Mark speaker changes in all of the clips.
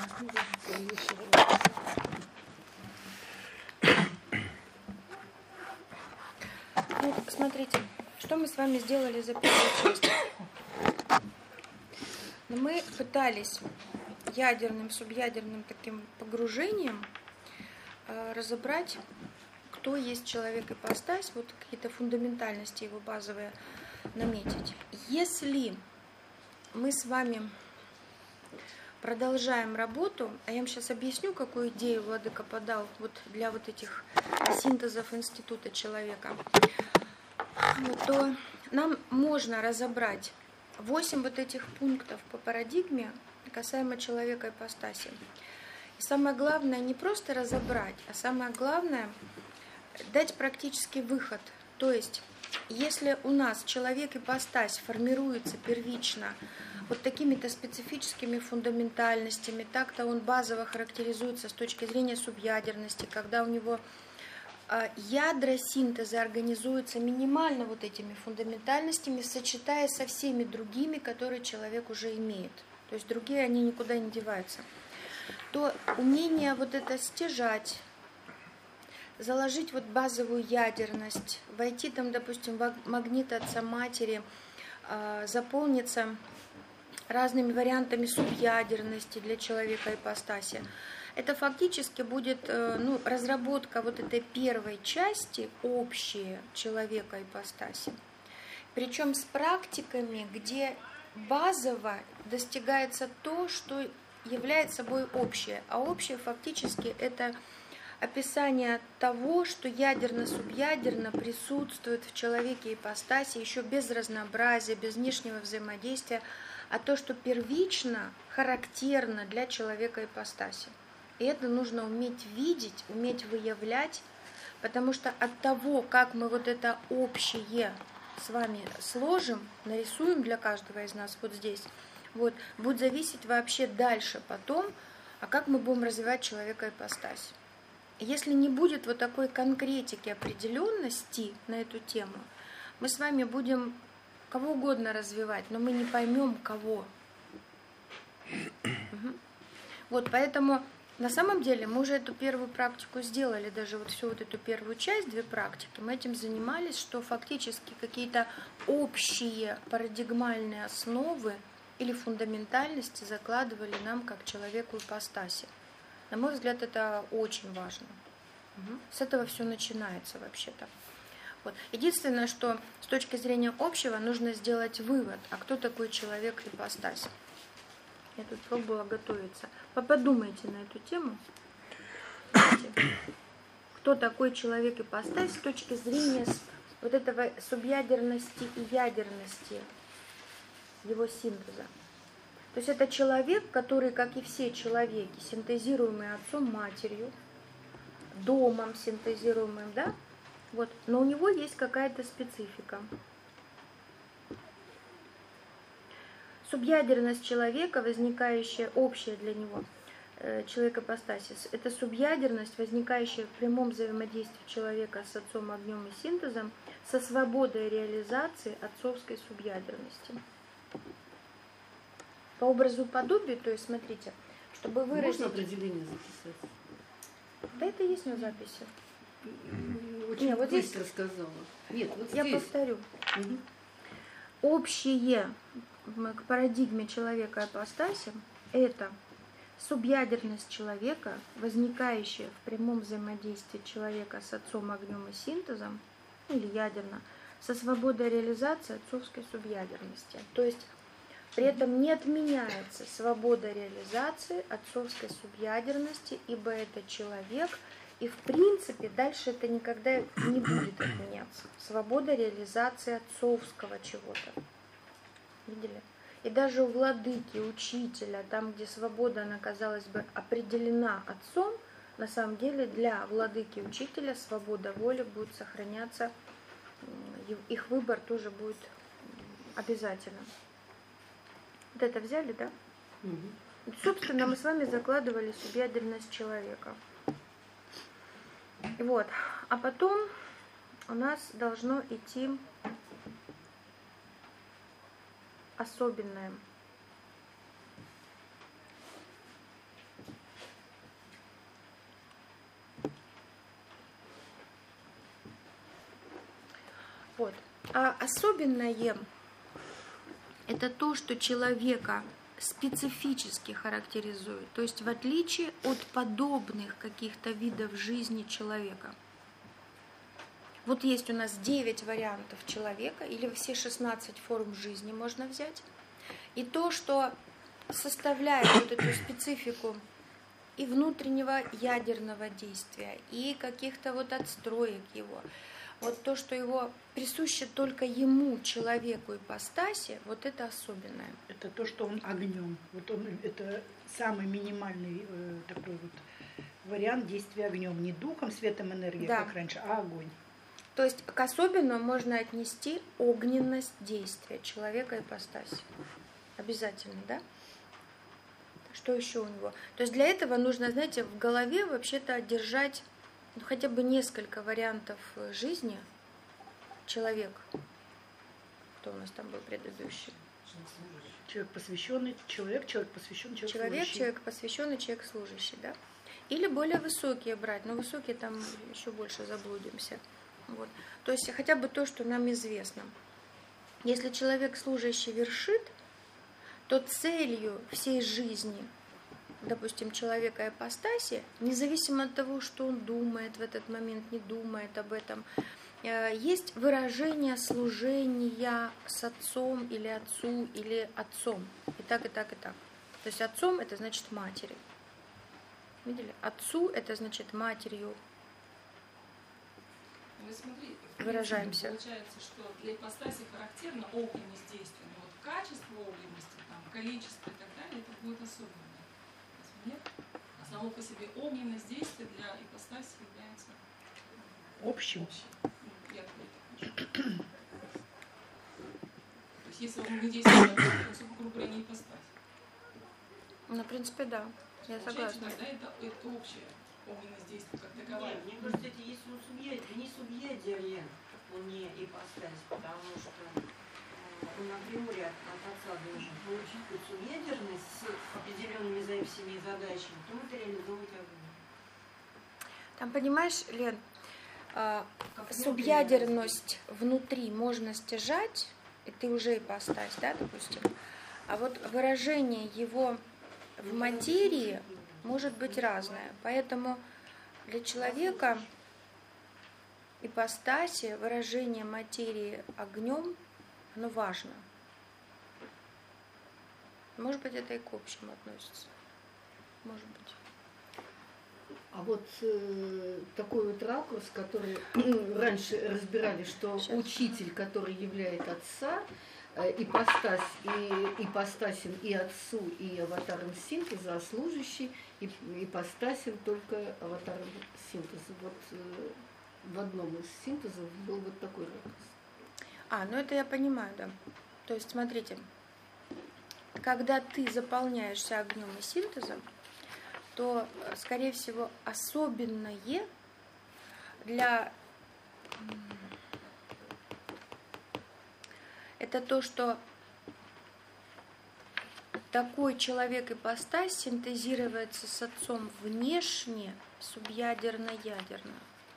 Speaker 1: Ну, смотрите, что мы с вами сделали за первую часть. Мы пытались ядерным, субъядерным таким погружением разобрать, кто есть человек-ипостась, вот какие-то фундаментальности его базовые наметить. Если мы с вами продолжаем работу, а я вам сейчас объясню, какую идею Владыка подал вот для вот этих синтезов института человека, то нам можно разобрать 8 вот этих пунктов по парадигме касаемо человека-ипостаси. И самое главное не просто разобрать, а самое главное дать практический выход. То есть, если у нас человек-ипостась формируется первично вот такими-то специфическими фундаментальностями, так-то он базово характеризуется с точки зрения субъядерности, когда у него ядра синтеза организуются минимально вот этими фундаментальностями, сочетаясь со всеми другими, которые человек уже имеет. То есть другие, они никуда не деваются. То умение вот это стяжать, заложить вот базовую ядерность, войти там, допустим, в магнит отца матери, заполниться разными вариантами субъядерности для человека ипостаси. Это фактически будет разработка вот этой первой части общей человека ипостаси. Причем с практиками, где базово достигается то, что является собой общее. А общее фактически это описание того, что ядерно-субъядерно присутствует в человеке ипостаси, еще без разнообразия, без внешнего взаимодействия, а то, что первично характерно для человека ипостаси. И это нужно уметь видеть, уметь выявлять, потому что от того, как мы вот это общее с вами сложим, нарисуем для каждого из нас вот здесь, вот, будет зависеть вообще дальше потом, а как мы будем развивать человека ипостась. Если не будет вот такой конкретики, определенности на эту тему, мы с вами будем кого угодно развивать, но мы не поймем, кого. Вот, поэтому на самом деле мы уже эту первую практику сделали, даже вот всю вот эту первую часть, 2 практики, мы этим занимались, что фактически какие-то общие парадигмальные основы или фундаментальности закладывали нам как человеку ипостаси. На мой взгляд, это очень важно. С этого все начинается вообще-то. Вот. Единственное, что с точки зрения общего нужно сделать вывод, а кто такой человек ипостась. Я тут пробовала готовиться. Подумайте на эту тему. Кто такой человек ипостась с точки зрения вот этого субъядерности и ядерности его синтеза. То есть это человек, который, как и все человеки, синтезируемый отцом, матерью, домом синтезируемым, да? Вот. Но у него есть какая-то специфика. Субъядерность человека, возникающая общая для него, человек-ипостасис, это субъядерность, возникающая в прямом взаимодействии человека с отцом, огнем и синтезом, со свободой реализации отцовской субъядерности. По образу подобию, то есть, смотрите, чтобы выразить...
Speaker 2: Можно определение записать?
Speaker 1: Да это есть на записи.
Speaker 2: Очень
Speaker 1: Нет, вот
Speaker 2: быстро
Speaker 1: здесь...
Speaker 2: сказала. Нет, вот
Speaker 1: я
Speaker 2: здесь.
Speaker 1: повторю. Общее к парадигме человека ипостаси – это субъядерность человека, возникающая в прямом взаимодействии человека с отцом, огнем и синтезом, или ядерно, со свободой реализации отцовской субъядерности. То есть при этом не отменяется свобода реализации отцовской субъядерности, ибо это человек, и в принципе дальше это никогда не будет отменяться. Свобода реализации отцовского чего-то. Видели? И даже у владыки, учителя, там, где свобода, она, казалось бы, определена отцом, на самом деле для владыки, учителя свобода воли будет сохраняться, их выбор тоже будет обязательным. Вот это взяли, да? Собственно, мы с вами закладывали субъядерность человека. Вот. А потом у нас должно идти особенное. А особенное – это то, что человека специфически характеризует, то есть в отличие от подобных каких-то видов жизни человека. Вот есть у нас 9 вариантов человека, или все 16 форм жизни можно взять. И то, что составляет вот эту специфику и внутреннего ядерного действия, и каких-то вот отстроек его, вот то, что его присуще только ему, человеку, ипостаси, вот это особенное.
Speaker 3: Это то, что он огнем. Вот он, это самый минимальный такой вот вариант действия огнем. Не духом, светом, энергией,
Speaker 1: Да.
Speaker 3: как раньше, а огонь.
Speaker 1: То есть к особенному можно отнести огненность действия человека ипостаси. Обязательно, да? Что еще у него? То есть для этого нужно, знаете, в голове вообще-то держать хотя бы несколько вариантов жизни человек. Кто у нас там был предыдущий?
Speaker 3: Человек посвященный, человек посвященный, человек
Speaker 1: Человек,
Speaker 3: служащий.
Speaker 1: человек посвященный, человек служащий, да? Или более высокие брать, но высокие там еще больше заблудимся. Вот. То есть хотя бы то, что нам известно. Если человек служащий вершит, то целью всей жизни, допустим, человека ипостаси, независимо от того, что он думает в этот момент, не думает об этом, есть выражение служения с отцом или отцу или отцом. И так, и так, и так. То есть отцом это значит матери. Видели? Отцу это значит матерью.
Speaker 4: Вы смотрите,
Speaker 1: Выражаемся.
Speaker 4: Получается, что для ипостаси характерна огненность действия. Но вот качество огненности, там, количество и так далее, это будет особенное. Разве нет? А само по себе огненность действия для ипостаси является
Speaker 3: Общим.
Speaker 4: общей. Ну, я так вижу. То есть если огненное действие, то, грубо говоря, не ипостась.
Speaker 1: Ну, в принципе, да. Я
Speaker 4: Получается,
Speaker 1: согласна.
Speaker 4: тогда это общее огненность действия как таковая.
Speaker 5: Нет, мне кажется, это если он не субъедерен, он не ипостась, потому что он априори от отца должен получить хоть субъедерность с определенными всеми задачами, то это реализовывать огонь.
Speaker 1: Там, понимаешь, Лен, субъядерность внутри можно стяжать, и ты уже ипостась, да, допустим. А вот выражение его в материи может быть разное. Поэтому для человека ипостаси, выражение материи огнем, оно важно. Может быть, это и к общему относится. Может быть.
Speaker 2: А вот такой вот ракурс, который раньше разбирали, что
Speaker 1: Сейчас.
Speaker 2: учитель, который являет отца, ипостасен и отцу, и аватаром синтеза, а служащий ипостасен только аватаром синтеза. Вот в одном из синтезов был вот такой ракурс.
Speaker 1: Ну это я понимаю, да. То есть, смотрите, когда ты заполняешься огнем и синтезом, то, скорее всего, особенное для... Это то, что такой человек-ипостась синтезируется с отцом внешне, субъядерно-ядерно.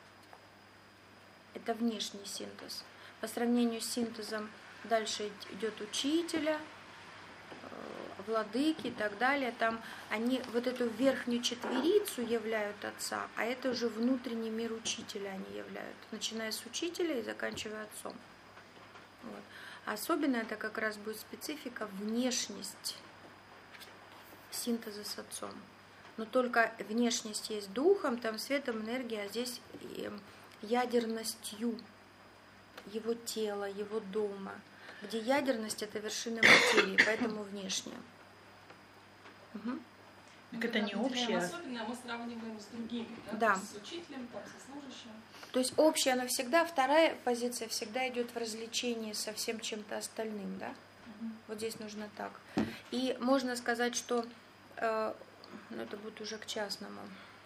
Speaker 1: Это внешний синтез. По сравнению с синтезом дальше идет учителя, владыки и так далее. Там они вот эту верхнюю четверицу являют отца, а это уже внутренний мир учителя они являют, начиная с учителя и заканчивая отцом. Вот. А особенно это как раз будет специфика внешность синтеза с отцом. Но только внешность есть духом, там светом, энергией, а здесь ядерностью его тела, его дома, где ядерность это вершина материи, поэтому внешняя. Угу.
Speaker 3: Так это не общее.
Speaker 4: Особенно мы сравниваем с другими, да?
Speaker 1: Да.
Speaker 4: С учителем, там, со служащим.
Speaker 1: То есть общая она всегда, вторая позиция всегда идет в развлечении со всем чем-то остальным, да? Вот здесь нужно так. И можно сказать, что это будет уже к частному.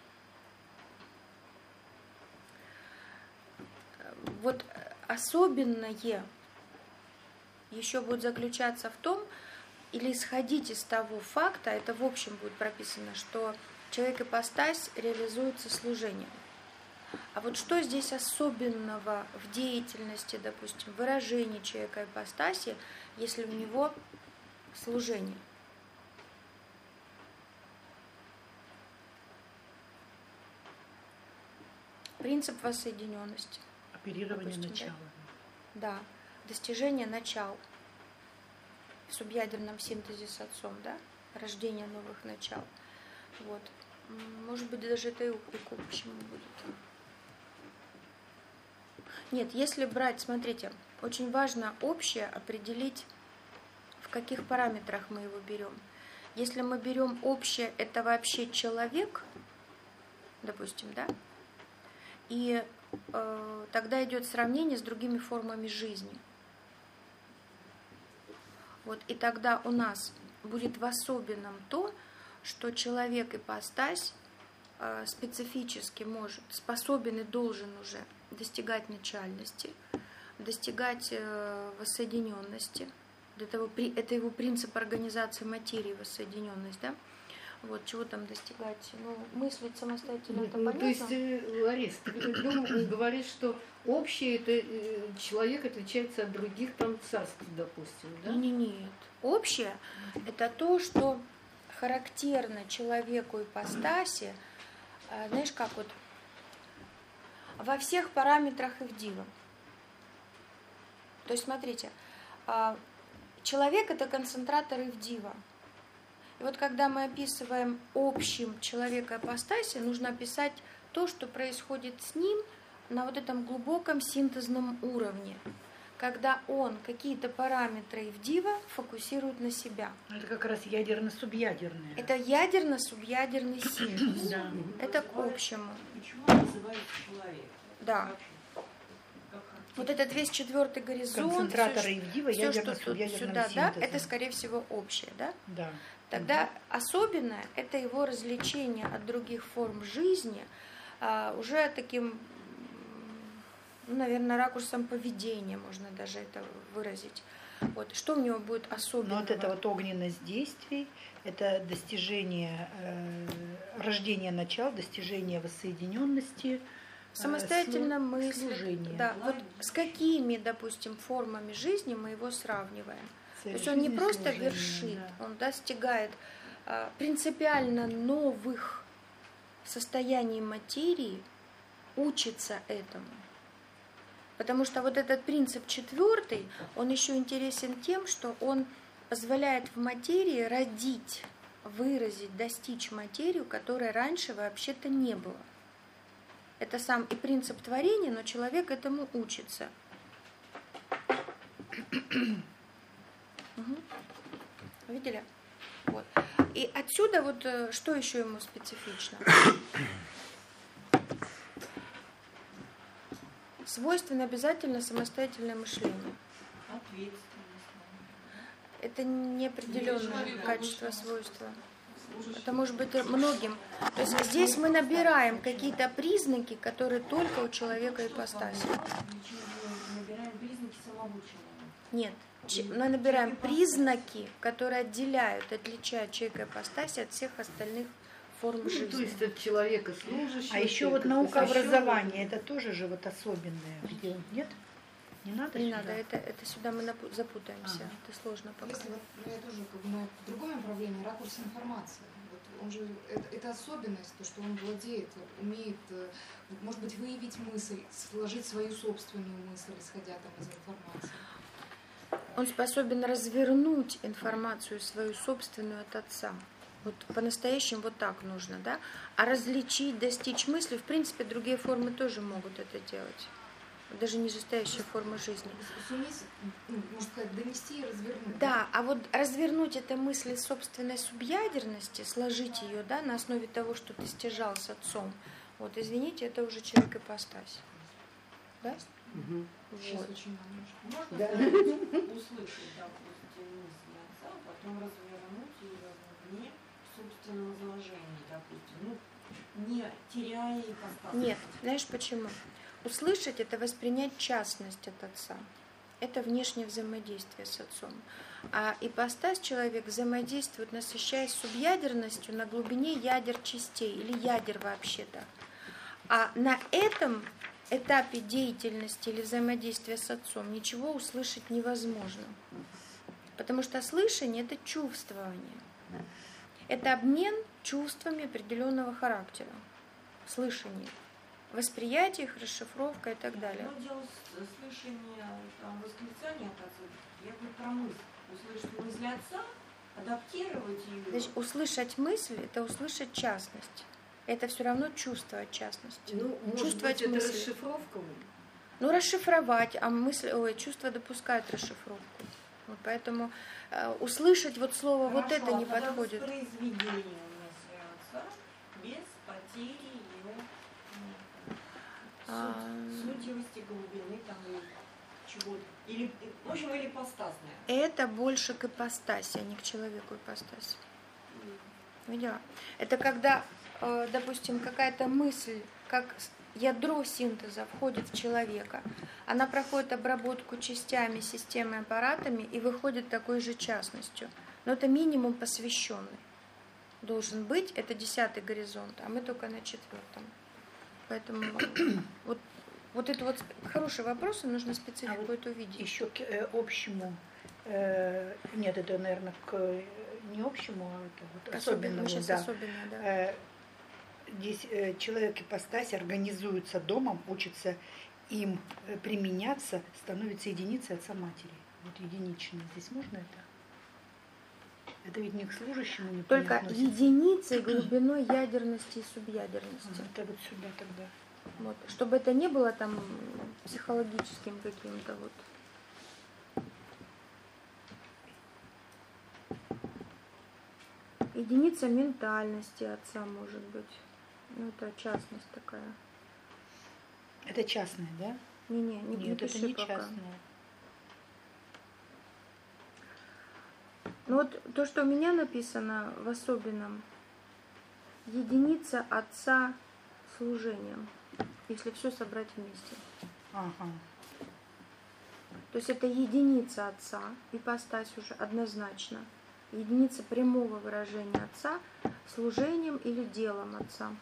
Speaker 1: Вот особенное еще будет заключаться в том, или исходить из того факта, это в общем будет прописано, что человек-ипостась реализуется служением. А вот что здесь особенного в деятельности, допустим, выражении человека ипостаси, если у него служение? Принцип воссоединенности.
Speaker 3: Оперирование
Speaker 1: Допустим,
Speaker 3: начала.
Speaker 1: Да, достижение начал в субъядерном синтезе с отцом, да, рождение новых начал. Вот. Может быть, даже это и к общему будет. Нет, если брать, смотрите, очень важно общее определить, в каких параметрах мы его берем. Если мы берем общее, это вообще человек, допустим, да, и тогда идет сравнение с другими формами жизни. Вот, и тогда у нас будет в особенном то, что человек ипостась специфически может, способен и должен уже достигать начальности, достигать воссоединенности. Это его принцип организации материи, воссоединенность, да? Вот, чего там достигать? Ну, мыслить самостоятельно, это понятно.
Speaker 2: То есть, Ларис, ты говоришь, что общее, это человек отличается от других там царств, допустим, да?
Speaker 1: Нет. Общее – это то, что характерно человеку ипостаси, знаешь, как вот во всех параметрах Ивдива. То есть, смотрите, человек – это концентратор Ивдива. И вот когда мы описываем общим человека ипостаси, нужно описать то, что происходит с ним на вот этом глубоком синтезном уровне, когда он какие-то параметры Ивдива фокусирует на себя.
Speaker 3: Это как раз ядерно-субъядерное.
Speaker 1: Это ядерно-субъядерный синтез.
Speaker 3: Да.
Speaker 1: Это к общему.
Speaker 5: Почему он называется человек?
Speaker 1: Да. Вот этот весь четвертый горизонт,
Speaker 3: Концентраторы Ивдива,
Speaker 1: все, что тут
Speaker 3: ядерно-субъядерного
Speaker 1: сюда, да,
Speaker 3: синтеза.
Speaker 1: это, скорее всего, общее, да?
Speaker 3: Да.
Speaker 1: Тогда особенное – это его развлечение от других форм жизни уже таким, ну, наверное, ракурсом поведения, можно даже это выразить. Вот. Что у него будет особенного?
Speaker 3: Но вот это вот огненность действий, это достижение рождения начал, достижение воссоединенности,
Speaker 1: самостоятельно мыслить.
Speaker 3: служение.
Speaker 1: Да, вот с какими, допустим, формами жизни мы его сравниваем? То есть он не
Speaker 3: Жизнь,
Speaker 1: просто
Speaker 3: служение,
Speaker 1: вершит,
Speaker 3: да.
Speaker 1: он достигает принципиально новых состояний материи, учится этому. Потому что вот этот принцип четвертый, он еще интересен тем, что он позволяет в материи родить, выразить, достичь материю, которой раньше вообще-то не было. Это сам и принцип творения, но человек этому учится. Угу. Видели? Вот. И отсюда вот что еще ему специфично? Свойственно обязательно самостоятельное мышление.
Speaker 5: Ответственность.
Speaker 1: Это неопределенное качество, свойства. Это может быть многим. То есть здесь мы набираем какие-то признаки, которые только у человека ипостаси.
Speaker 5: Мы набираем признаки самого человека.
Speaker 1: Нет. Мы набираем признаки, которые отделяют, отличают человека ипостаси от всех остальных форм жизни.
Speaker 2: То есть от человека служащего.
Speaker 3: А еще вот наука образования, это тоже же вот особенное. Где, нет? Не надо?
Speaker 1: Не
Speaker 3: сюда?
Speaker 1: надо, это сюда мы запутаемся, это сложно пока.
Speaker 6: Если вот я тоже как бы на другое направление, ракурс информации. Вот он же, это особенность, то, что он владеет, умеет, может быть, выявить мысль, сложить свою собственную мысль, исходя там из информации.
Speaker 1: Он способен развернуть информацию свою собственную от отца. Вот по-настоящему вот так нужно, да? А различить, достичь мысли, в принципе, другие формы тоже могут это делать. Даже нижестоящая форма жизни.
Speaker 6: Суметь, можно сказать, донести и развернуть.
Speaker 1: Да, а вот развернуть эту мысль собственной субъядерности, сложить ее, да, на основе того, что ты стяжал с отцом, вот, извините, это уже человек ипостась. Да?
Speaker 2: Угу.
Speaker 6: Сейчас
Speaker 1: Вот.
Speaker 6: очень важно.
Speaker 5: Можно
Speaker 2: Да.
Speaker 5: услышать, допустим, мысли отца, потом развернуть ее вне собственного изложения, допустим, ну, не теряя ипостась.
Speaker 1: Нет, знаешь почему? Услышать – это воспринять частность от отца. Это внешнее взаимодействие с отцом. А ипостась человек взаимодействует, насыщаясь субъядерностью на глубине ядер частей, или ядер вообще-то. А на этом этапе деятельности или взаимодействия с отцом ничего услышать невозможно. Потому что слышание – это чувствование. Это обмен чувствами определенного характера. Слышание. Восприятие их, расшифровка и так далее.
Speaker 5: Ну, дело слышания, там, восклицания от отца. Я говорю про мысль. Услышать мысль отца, адаптировать ее.
Speaker 1: Значит, услышать мысль – это услышать частность. Это все равно чувствовать частность.
Speaker 2: Ну, может
Speaker 1: чувствовать
Speaker 2: быть, это
Speaker 1: мысли.
Speaker 2: расшифровка?
Speaker 1: Ну, расшифровать, а чувства допускают расшифровку. Вот поэтому услышать вот слово
Speaker 5: Хорошо,
Speaker 1: вот это не
Speaker 5: тогда
Speaker 1: подходит.
Speaker 5: воспроизведение мысли отца без потери ее сутевости, глубины там или чего-то. Или, в общем, или ипостасная.
Speaker 1: Это больше к ипостаси, а не к человеку ипостаси. Видела? Это когда, допустим, какая-то мысль, как ядро синтеза входит в человека, она проходит обработку частями, системой, аппаратами и выходит такой же частностью. Но это минимум посвященный. Должен быть, это 10-й горизонт, а мы только на 4-м. Поэтому вот это вот хороший вопрос, и нужно специфику
Speaker 3: вот
Speaker 1: это увидеть.
Speaker 3: Еще к общему, нет, это, наверное, не общему, а это вот особенному. Да.
Speaker 1: Особенное, да.
Speaker 3: Здесь человек ипостась организуется домом, учится им применяться, становится единицей отца матери. Вот единичный. Здесь можно это? Это ведь не к служащему не
Speaker 1: Только
Speaker 3: относится.
Speaker 1: единицей глубиной ядерности и субъядерности.
Speaker 3: Это вот сюда тогда.
Speaker 1: Вот. Чтобы это не было там психологическим каким-то вот. Единица ментальности отца может быть. Ну, это частность такая.
Speaker 3: Это частное, да?
Speaker 1: Не
Speaker 3: Нет, это
Speaker 1: пиши
Speaker 3: не
Speaker 1: пока.
Speaker 3: частное.
Speaker 1: Ну вот то, что у меня написано в особенном, единица отца служением, если все собрать вместе.
Speaker 3: Ага.
Speaker 1: То есть это единица отца, ипостась уже однозначно. Единица прямого выражения отца служением или делом отца.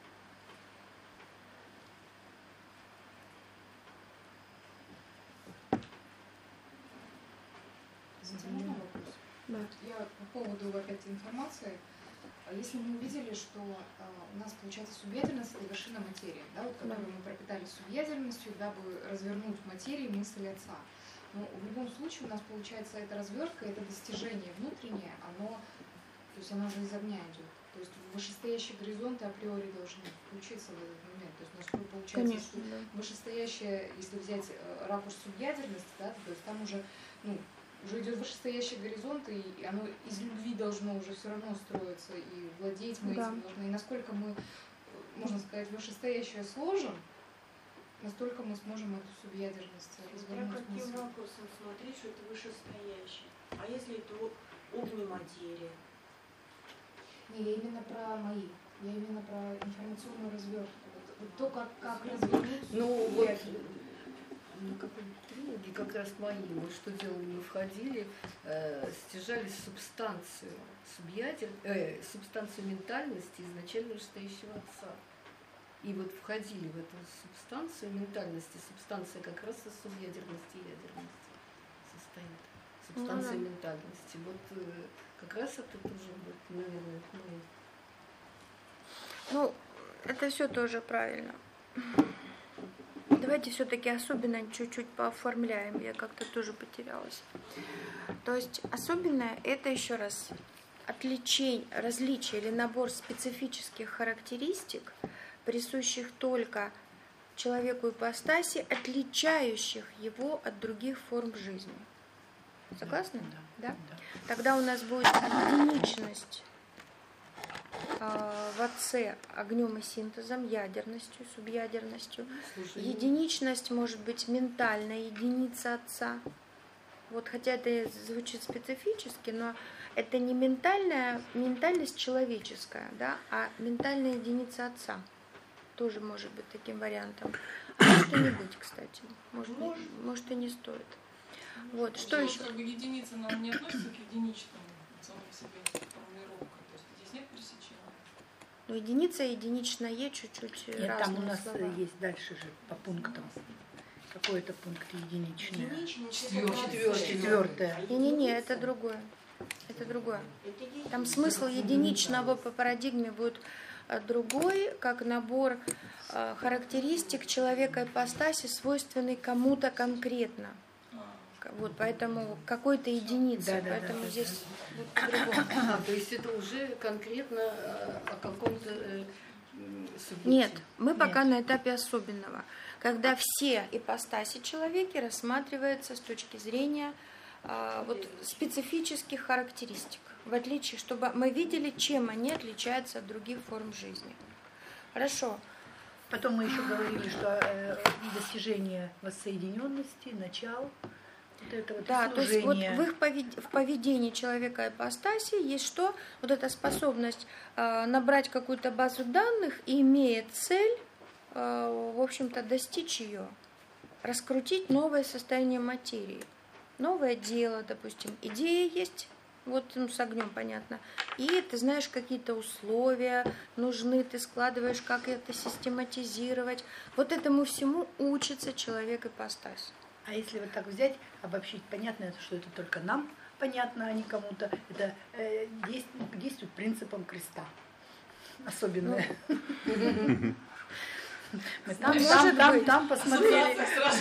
Speaker 6: Извините, можно вопрос?
Speaker 1: Да.
Speaker 6: Я по поводу опять информации. Если мы увидели, что у нас получается субъядерность — это вершина материи, да, вот, которую мы пропитали субъядерностью, дабы развернуть в материи мысль отца. Но в любом случае у нас получается эта развертка, это достижение внутреннее, оно уже из огня идет. То есть вышестоящие горизонты априори должны включиться в этот момент. То есть у нас получается,
Speaker 1: Конечно,
Speaker 6: что
Speaker 1: да.
Speaker 6: вышестоящее, если взять ракурс субъядерности, да, то есть там уже, уже идет вышестоящий горизонт, и оно из любви должно уже все равно строиться, и владеть мы этим должны. И насколько мы, можно сказать, вышестоящее сложим, настолько мы сможем эту субъядерность развернуть.
Speaker 5: Я каким вопросом смотреть, что это вышестоящее? А если это огнематерия?
Speaker 6: Не, я именно про мои. Я именно про информационную развертку. Вот то, как развернуть.
Speaker 2: Ну, вот трилоги как раз мои. Мы что делали? Мы входили, стяжали субстанцию субстанцию ментальности изначально вышестоящего отца. И вот входили в эту субстанцию ментальности. Субстанция как раз из субъядерности и ядерности состоит. Субстанция ментальности. Вот как раз это тоже вот, наверное,
Speaker 1: Ну, это все тоже правильно. Давайте все-таки особенно чуть-чуть пооформляем. Я как-то тоже потерялась. То есть особенное — это еще раз различие или набор специфических характеристик, присущих только человеку ипостаси, отличающих его от других форм жизни. Согласны? Да? Тогда у нас будет единичность в отце огнем и синтезом, ядерностью, субъядерностью. Единичность может быть ментальная единица отца. Вот, хотя это звучит специфически, но это не ментальность человеческая, да, а ментальная единица отца. Тоже может быть таким вариантом. А может и не быть, кстати. Может и не стоит. Вот, что еще?
Speaker 4: Как бы единица нам не относится к единичному самому себе формулировка. То есть здесь нет пресечения.
Speaker 1: Но единица и единичное чуть-чуть
Speaker 3: Нет,
Speaker 1: разные
Speaker 3: там у нас
Speaker 1: слова.
Speaker 3: есть дальше же по пунктам. Какой это пункт единичный? Четвертое.
Speaker 1: Не-не-не, это другое. Это другое. Там смысл единичного по парадигме будет другой, как набор характеристик человека ипостаси, свойственный кому-то конкретно. Вот, поэтому какой-то единице,
Speaker 3: Да,
Speaker 1: поэтому
Speaker 3: да.
Speaker 1: здесь вот по-другому.
Speaker 2: То есть это уже конкретно о каком-то субъекте?
Speaker 1: Нет, мы пока
Speaker 3: Нет.
Speaker 1: на этапе особенного, когда все ипостаси человека рассматриваются с точки зрения вот, специфических характеристик, в отличие, чтобы мы видели, чем они отличаются от других форм жизни. Хорошо.
Speaker 3: Потом мы еще говорили, что достижение воссоединенности, начал, вот это вот
Speaker 1: Да, то есть вот
Speaker 3: служение.
Speaker 1: в поведении человека ипостаси есть что? Вот эта способность набрать какую-то базу данных и, имея цель, в общем-то, достичь ее, раскрутить новое состояние материи, новое дело, допустим, идея есть, вот с огнем понятно, и ты знаешь, какие-то условия нужны, ты складываешь, как это систематизировать. Вот этому всему учится человек ипостась.
Speaker 3: А если вот так взять, обобщить, понятно, что это только нам понятно, а не кому-то. Это действует принципом креста. Особенное. Мы там посмотрели.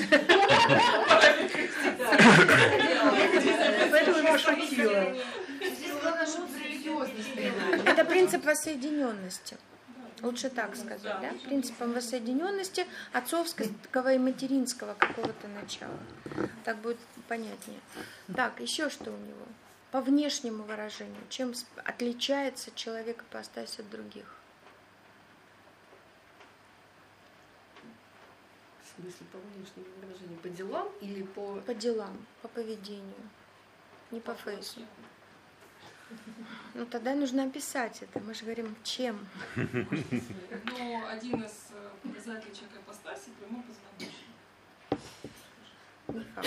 Speaker 3: Поэтому я пошутила.
Speaker 6: Здесь главное, чтобы религиозность стояла.
Speaker 1: Это принцип воссоединенности. Лучше так сказать, да? Принципом воссоединенности отцовского и материнского какого-то начала. Так будет понятнее. Так, еще что у него? По внешнему выражению. Чем отличается человек ипостась от других?
Speaker 2: В смысле, по внешнему выражению? По делам или по...
Speaker 1: По делам, по поведению. Не по фейсу. Ну тогда нужно описать это. Мы же говорим, чем.
Speaker 4: Но один из показателей человека ипостаси – прямой позвоночник.
Speaker 1: Не факт.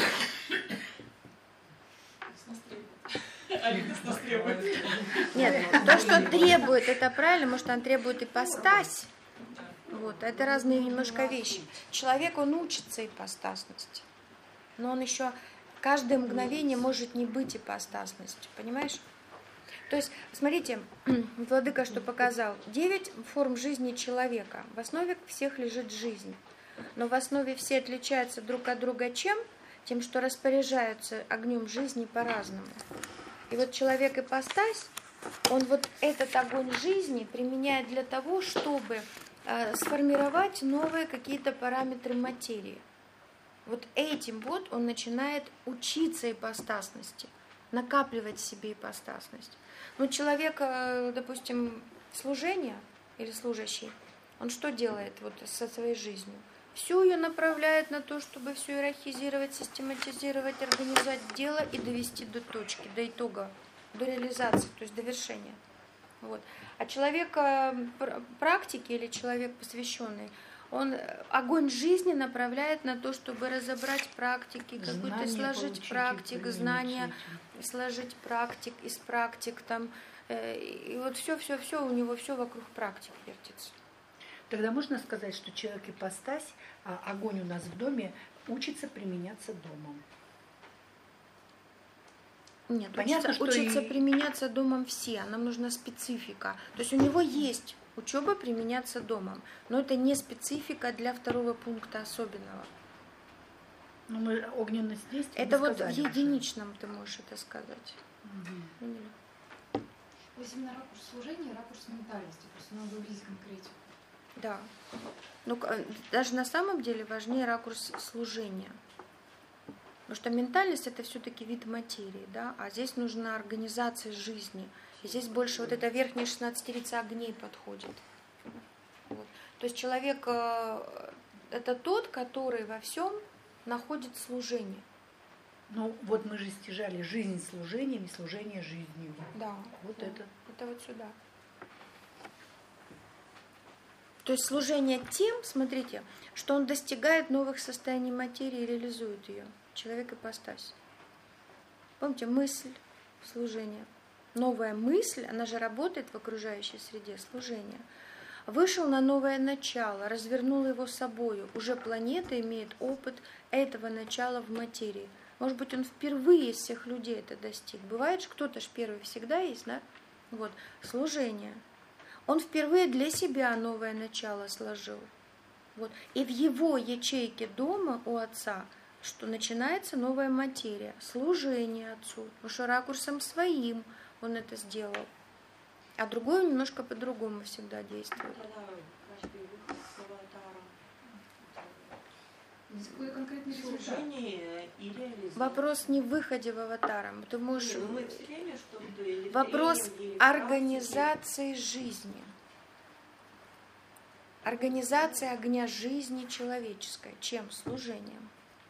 Speaker 4: Нас требует. Алина нас требует.
Speaker 1: Нет, то, что требует, это правильно, может, он требует ипостась. Вот, это разные немножко вещи. Человек, он учится ипостасности, но он еще каждое мгновение может не быть ипостасностью, понимаешь? То есть, смотрите, Владыка что показал? 9 форм жизни человека. В основе всех лежит жизнь. Но в основе все отличаются друг от друга чем? Тем, что распоряжаются огнем жизни по-разному. И вот человек ипостась, он вот этот огонь жизни применяет для того, чтобы сформировать новые какие-то параметры материи. Вот этим вот он начинает учиться ипостасности, накапливать в себе ипостасность. Ну, человек, допустим, служение или служащий, он что делает вот со своей жизнью? Всю ее направляет на то, чтобы все иерархизировать, систематизировать, организовать дело и довести до точки, до итога, до реализации, то есть до вершения. Вот. А человек практики или человек посвященный, он огонь жизни направляет на то, чтобы разобрать практики, какую-то сложить практик, знания, сложить практик из практик там, и вот все у него все вокруг практик вертится.
Speaker 3: Тогда можно сказать, что человек ипостась, а огонь у нас в доме учится применяться домом.
Speaker 1: Нет,
Speaker 3: понятно,
Speaker 1: учится применяться домом все, нам нужна специфика. То есть у него есть учеба применяться домом, но это не специфика для второго пункта особенного.
Speaker 3: Ну, мы огненность действия.
Speaker 1: Это вот в единичном ты можешь это сказать.
Speaker 3: Угу.
Speaker 6: То есть именно ракурс служения, ракурс ментальности, просто надо увидеть конкретику.
Speaker 1: Да. Ну, даже на самом деле важнее ракурс служения. Потому что ментальность это все-таки вид материи, да, а здесь нужна организация жизни. И здесь больше вот эта верхняя 16-рица огней подходит. Вот. То есть человек это тот, который во всем находит служение.
Speaker 3: Ну, вот мы же стяжали жизнь служением и служение жизнью.
Speaker 1: Да.
Speaker 3: Вот
Speaker 1: да.
Speaker 3: это.
Speaker 1: Это вот сюда. То есть служение тем, смотрите, что он достигает новых состояний материи и реализует ее. Человек ипостась. Помните, мысль, служение. новая мысль, она же работает в окружающей среде, служение. Вышел на новое начало, развернул его собою. Уже планета имеет опыт этого начала в материи. Может быть, он впервые из всех людей это достиг. Бывает же, кто-то ж первый всегда есть, да? Вот, служение. Он впервые для себя новое начало сложил. Вот. И в его ячейке дома у отца, что начинается новая материя, служение отцу, потому что ракурсом своим он это сделал. А другой немножко по-другому всегда действует.
Speaker 5: Тогда каждый выход с аватаром.
Speaker 6: Есть какой конкретный результат?
Speaker 5: Служение и реализация.
Speaker 1: Вопрос не в выходе в аватаром. Ты можешь...
Speaker 5: Мы в схеме что-то или
Speaker 1: Вопрос
Speaker 5: тренинге, или в
Speaker 1: организации жизни. Организация огня жизни человеческой. Чем? Служением.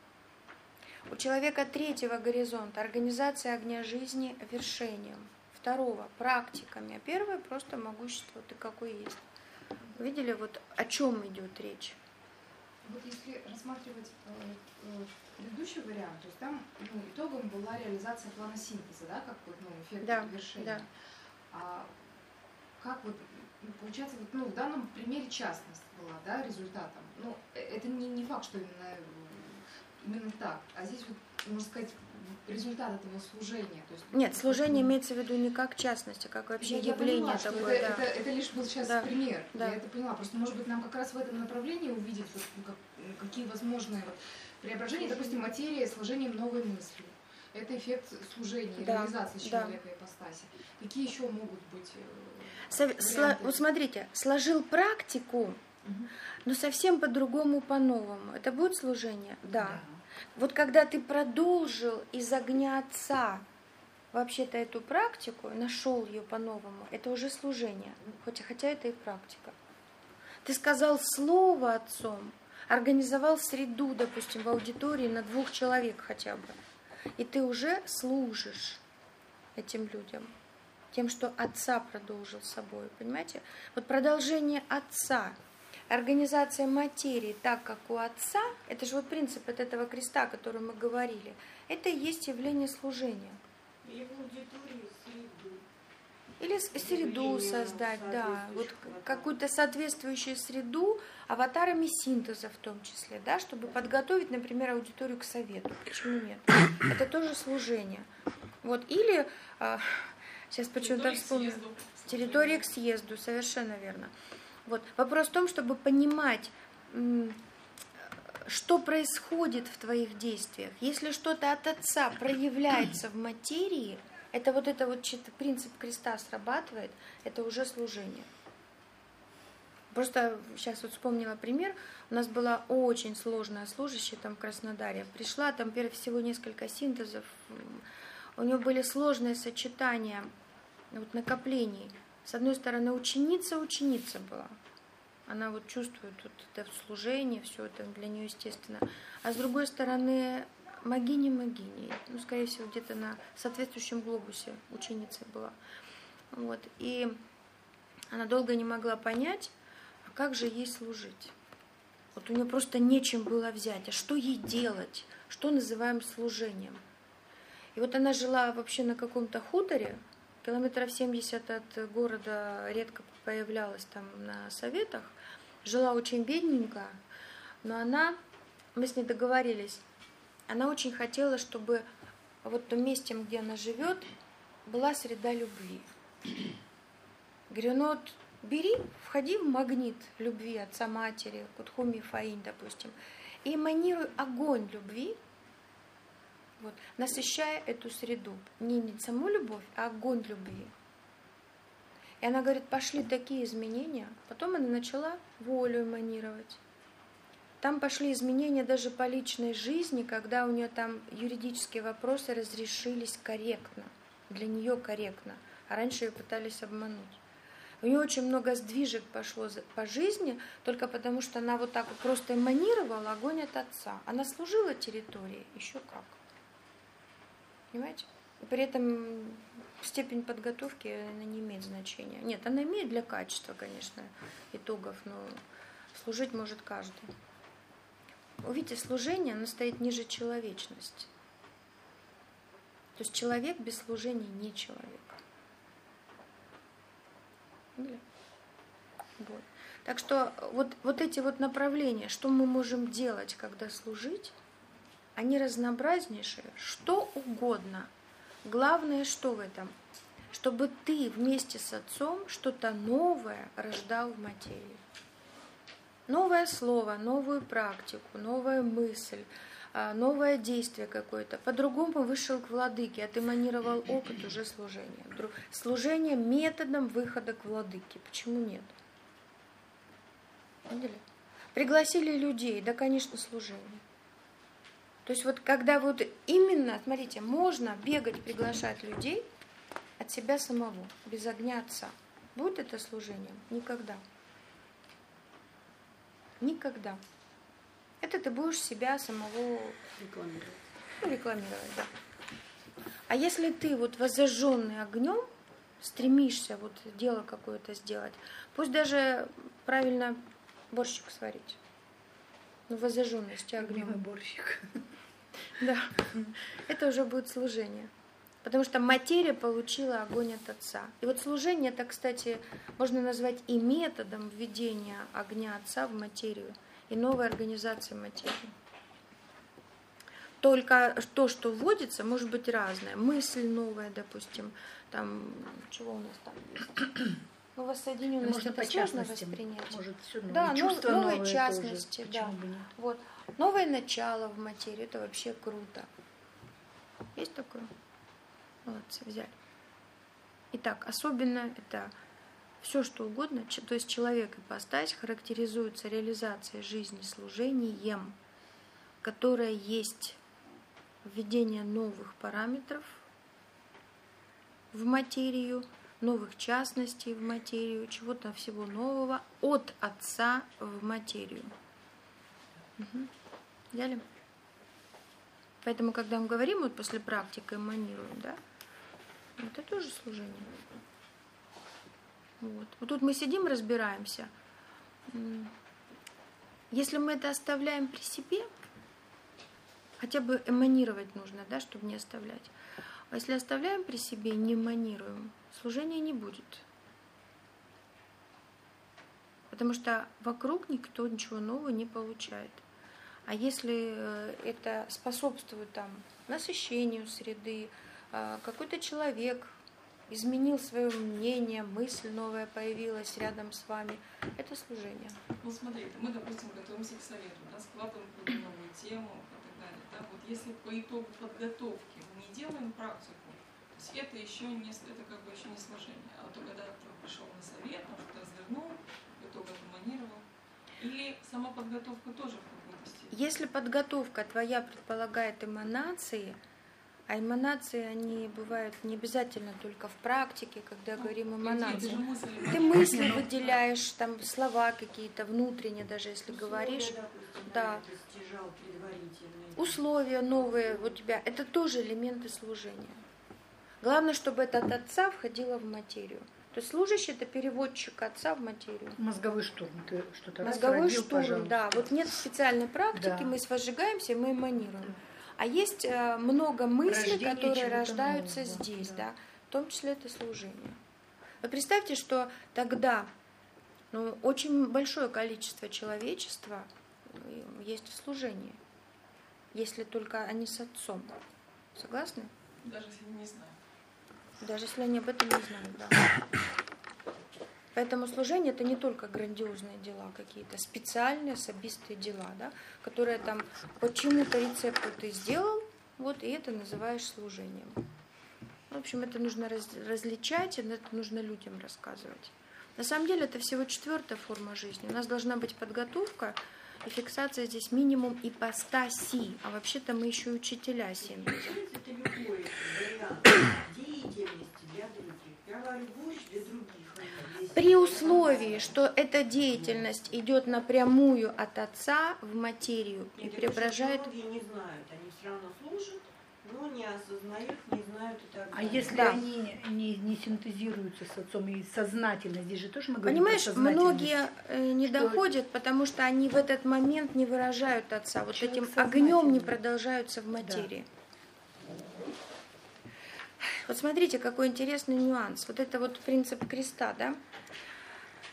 Speaker 1: У человека третьего горизонта организация огня жизни вершением. Второго практиками. А первое просто могущество. Ты какой есть. Видели, вот о чем идет речь?
Speaker 6: Вот если рассматривать предыдущий вариант, то есть там итогом была реализация плана синтеза, да, как вот, эффект завершения.
Speaker 1: Да.
Speaker 6: А как вот, получается, вот, в данном примере частность была, да, результатом. Это не факт, что именно так. А здесь, вот, можно сказать, результат этого служения. То есть,
Speaker 1: Нет, служение имеется в виду не как частность, а как вообще явление
Speaker 6: поняла,
Speaker 1: такое.
Speaker 6: Это лишь был сейчас пример.
Speaker 1: Да.
Speaker 6: Я это поняла. Просто, может быть, нам как раз в этом направлении увидеть, вот, какие возможные преображения, допустим, материя сложением новой мысли. Это эффект служения, реализации человека ипостаси. Какие еще могут быть варианты?
Speaker 1: Вот смотрите, сложил практику, но совсем по-другому, по-новому. Это будет служение? Да. Вот когда ты продолжил из огня отца вообще-то эту практику, нашел ее по-новому, это уже служение, хотя это и практика. Ты сказал слово отцом, организовал среду, допустим, в аудитории на 2 человек хотя бы, и ты уже служишь этим людям, тем, что отца продолжил с собой, понимаете? Вот продолжение отца, организация материи так, как у отца, это же вот принцип от этого креста, о котором мы говорили, это и есть явление служения.
Speaker 5: Или в аудитории среду.
Speaker 1: Или среду создать, да, вот какую-то соответствующую среду, аватарами синтеза в том числе, да, чтобы подготовить, например, аудиторию к совету. Почему нет? Это тоже служение. Вот, или, сейчас почему-то вспомню, территория к съезду, совершенно верно. Вот. Вопрос в том, чтобы понимать, что происходит в твоих действиях. Если что-то от отца проявляется в материи, это вот принцип креста срабатывает, это уже служение. Просто сейчас вот вспомнила пример. У нас была очень сложная служащая там в Краснодаре. Пришла, там всего несколько синтезов. У нее были сложные сочетания накоплений. С одной стороны, ученица была. Она вот чувствует вот это служение, все это для нее естественно. А с другой стороны, могиня. Скорее всего, где-то на соответствующем глобусе ученица была. Вот. И она долго не могла понять, а как же ей служить. Вот у нее просто нечем было взять. А что ей делать? Что называем служением? И вот она жила вообще на каком-то хуторе, километров 70 от города, редко появлялась там на советах, жила очень бедненько, но мы с ней договорились, она очень хотела, чтобы вот в том месте, где она живет, была среда любви. Говорю, бери, входи в магнит любви отца матери, Кутхуми Фаинь, допустим, и эманируй огонь любви, вот, насыщая эту среду. Не саму любовь, а огонь любви. И она говорит, пошли такие изменения. Потом она начала волю эманировать. Там пошли изменения даже по личной жизни, когда у нее там юридические вопросы разрешились корректно. Для нее корректно. А раньше ее пытались обмануть. У нее очень много сдвижек пошло по жизни, только потому что она вот так вот просто эманировала огонь от отца. Она служила территории еще как. Понимаете? И при этом степень подготовки она не имеет значения. Нет, она имеет для качества, конечно, итогов, но служить может каждый. Увидите, служение, оно стоит ниже человечности. То есть человек без служения не человек. Вот. Так что вот эти вот направления, что мы можем делать, когда служить, они разнообразнейшие, что угодно. Главное, что в этом? Чтобы ты вместе с Отцом что-то новое рождал в материи. Новое слово, новую практику, новая мысль, новое действие какое-то. По-другому вышел к владыке, отэманировал опыт уже служения. Служение методом выхода к владыке. Почему нет? Поняли? Пригласили людей, да, конечно, служение. То есть вот когда вот именно, смотрите, можно бегать, приглашать людей от себя самого, без огня Отца. Будет это служением? Никогда. Никогда. Это ты будешь себя самого рекламировать, да. А если ты вот воззажженный огнем стремишься вот дело какое-то сделать, пусть даже правильно борщик сварить, но воззажженностью огнем.
Speaker 3: Борщик.
Speaker 1: Да, это уже будет служение. Потому что материя получила огонь от Отца. И вот служение, это, кстати, можно назвать и методом введения огня Отца в материю, и новой организации материи. Только то, что вводится, может быть разное. Мысль новая, допустим, там, чего у нас там есть? Ну, воссоединенность это сложно воспринять.
Speaker 3: Может, все новое.
Speaker 1: Да,
Speaker 3: чувства
Speaker 1: новые частности,
Speaker 3: тоже.
Speaker 1: да.
Speaker 3: Бы нет?
Speaker 1: Вот. Новое начало в материи, это вообще круто. Есть такое? Молодцы, взяли. Итак, особенно это все, что угодно, то есть человек ипостась характеризуется реализацией жизни служением, которое есть введение новых параметров в материю, новых частностей в материю, чего-то всего нового от Отца в материю. Угу. Взяли? Поэтому, когда мы говорим, вот после практики эманируем, да, это тоже служение. Вот тут мы сидим, разбираемся. Если мы это оставляем при себе, хотя бы эманировать нужно, да, чтобы не оставлять. А если оставляем при себе и не эманируем, служения не будет. Потому что вокруг никто ничего нового не получает. А если это способствует там насыщению среды, какой-то человек изменил свое мнение, мысль новая появилась рядом с вами, это служение.
Speaker 4: Ну смотрите, мы, допустим, готовимся к совету, да, складываем какую-то новую тему и так далее. Да? Вот если по итогу подготовки мы не делаем практику, то есть это еще не, это как бы еще не служение. А вот когда ты пришел на совет, там что-то развернул, в итоге отуманировал, или сама подготовка тоже в какой-то степени?
Speaker 1: Если подготовка твоя предполагает эманации, а эманации, они бывают не обязательно только в практике, когда говорим эманации. Ты мысли выделяешь, там слова какие-то внутренние, даже если говоришь. Да. Условия новые у тебя, это тоже элементы служения. Главное, чтобы это от Отца входило в материю. То есть служащий — это переводчик Отца в материю.
Speaker 3: Мозговой штурм. Ты что-то
Speaker 1: Мозговой штурм, пожалуйста. Да. Вот нет специальной практики, да. Мы возжигаемся, и мы эманируем. А есть много мыслей, которые рождаются нового, здесь, да. В том числе это служение. Вы представьте, что тогда очень большое количество человечества есть в служении, если только они с Отцом. Согласны?
Speaker 4: Даже если не знают.
Speaker 1: Даже если они об этом не знают, да. Поэтому служение — это не только грандиозные дела какие-то, специальные, особистые дела, да, которые там почему-то рецепту ты сделал, вот, и это называешь служением. В общем, это нужно различать, и это нужно людям рассказывать. На самом деле это всего 4-я форма жизни. У нас должна быть подготовка и фиксация здесь минимум ипостаси, а вообще-то мы еще и учителя 7 лет.
Speaker 5: Это любой вариант деятельности для других. Я говорю, будешь для других.
Speaker 1: При условии, что эта деятельность идет напрямую от Отца в материю и преображает...
Speaker 5: Многие не знают, они все равно служат, но не осознают, не знают и так далее.
Speaker 3: А если они не синтезируются с Отцом и сознательно, здесь же тоже мы говорим.
Speaker 1: Понимаешь, многие не доходят, потому что они в этот момент не выражают Отца, вот этим огнем не продолжаются в материи. Да. Вот смотрите, какой интересный нюанс. Вот это вот принцип креста, да?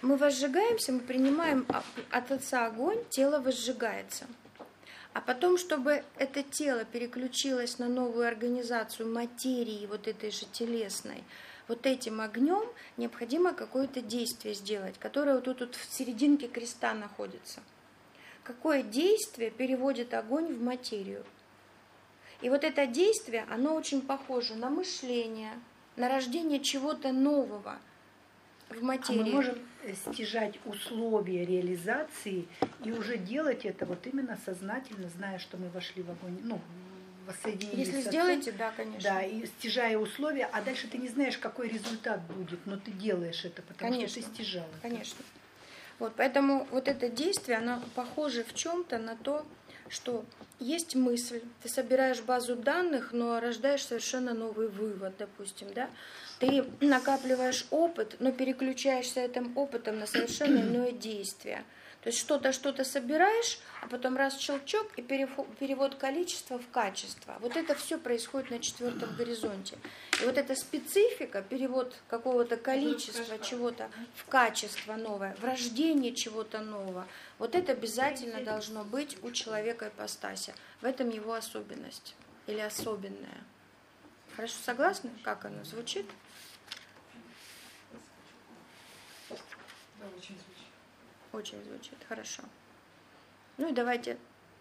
Speaker 1: мы возжигаемся, мы принимаем от Отца огонь, тело возжигается. А потом, чтобы это тело переключилось на новую организацию материи, вот этой же телесной, вот этим огнем необходимо какое-то действие сделать, которое вот тут в серединке креста находится. Какое действие переводит огонь в материю? И вот это действие, оно очень похоже на мышление, на рождение чего-то нового в материи.
Speaker 3: А мы можем стяжать условия реализации и уже делать это вот именно сознательно, зная, что мы вошли в огонь, ну, воссоединились
Speaker 1: Если
Speaker 3: с Отцом.
Speaker 1: сделаете, да, конечно.
Speaker 3: Да, и стяжая условия, а дальше ты не знаешь, какой результат будет, но ты делаешь это, потому
Speaker 1: Конечно.
Speaker 3: что ты стяжал это.
Speaker 1: Конечно. Вот, поэтому вот это действие, оно похоже в чем-то на то, что есть мысль, ты собираешь базу данных, но рождаешь совершенно новый вывод, допустим, да? Ты накапливаешь опыт, но переключаешься этим опытом на совершенно иное действие. То есть что-то собираешь, а потом раз щелчок и перевод количества в качество. Вот это все происходит на 4-м горизонте. И вот эта специфика, перевод какого-то количества чего-то в качество новое, в рождение чего-то нового, вот это обязательно должно быть у человека ипостаси. В этом его особенность или особенная. Хорошо, согласны? Как оно звучит?
Speaker 4: Да, очень звучит.
Speaker 1: Очень звучит, хорошо. Ну и давайте.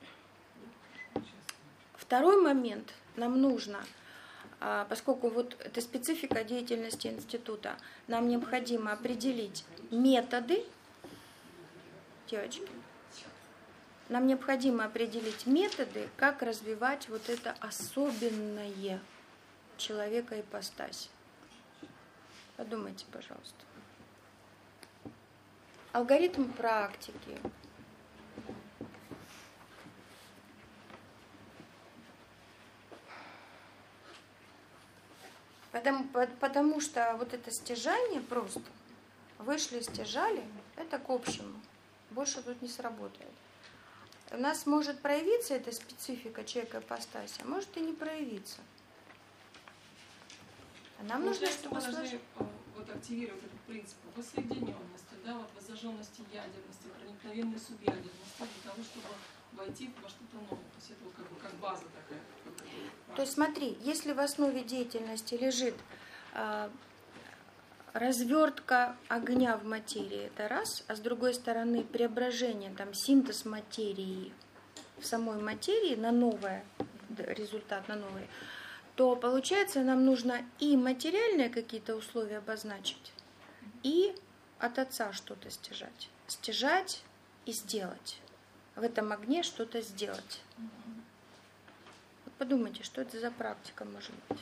Speaker 1: Второй момент нам нужно, поскольку вот это специфика деятельности института, нам необходимо определить методы, девочки, нам необходимо определить методы, как развивать вот это особенное человека ипостась. Подумайте, пожалуйста. Алгоритм практики. Потому что вот это стяжание просто, вышли, стяжали, это к общему. Больше тут не сработает. У нас может проявиться эта специфика человека ипостаси, а может и не проявиться. А нам нужно, чтобы
Speaker 4: мы должны вот активировать этот принцип воссоединенности, да, вот воззажженности, ядерности, проникновенной субъядерности, для того, чтобы войти во что-то новое. То есть это вот как база такая.
Speaker 1: То есть смотри, если в основе деятельности лежит развертка огня в материи, это раз, а с другой стороны преображение, там синтез материи в самой материи на новое, результат на новое, то получается нам нужно и материальные какие-то условия обозначить, и от Отца что-то стяжать. Стяжать и сделать. В этом огне что-то сделать. Вот подумайте, что это за практика может быть.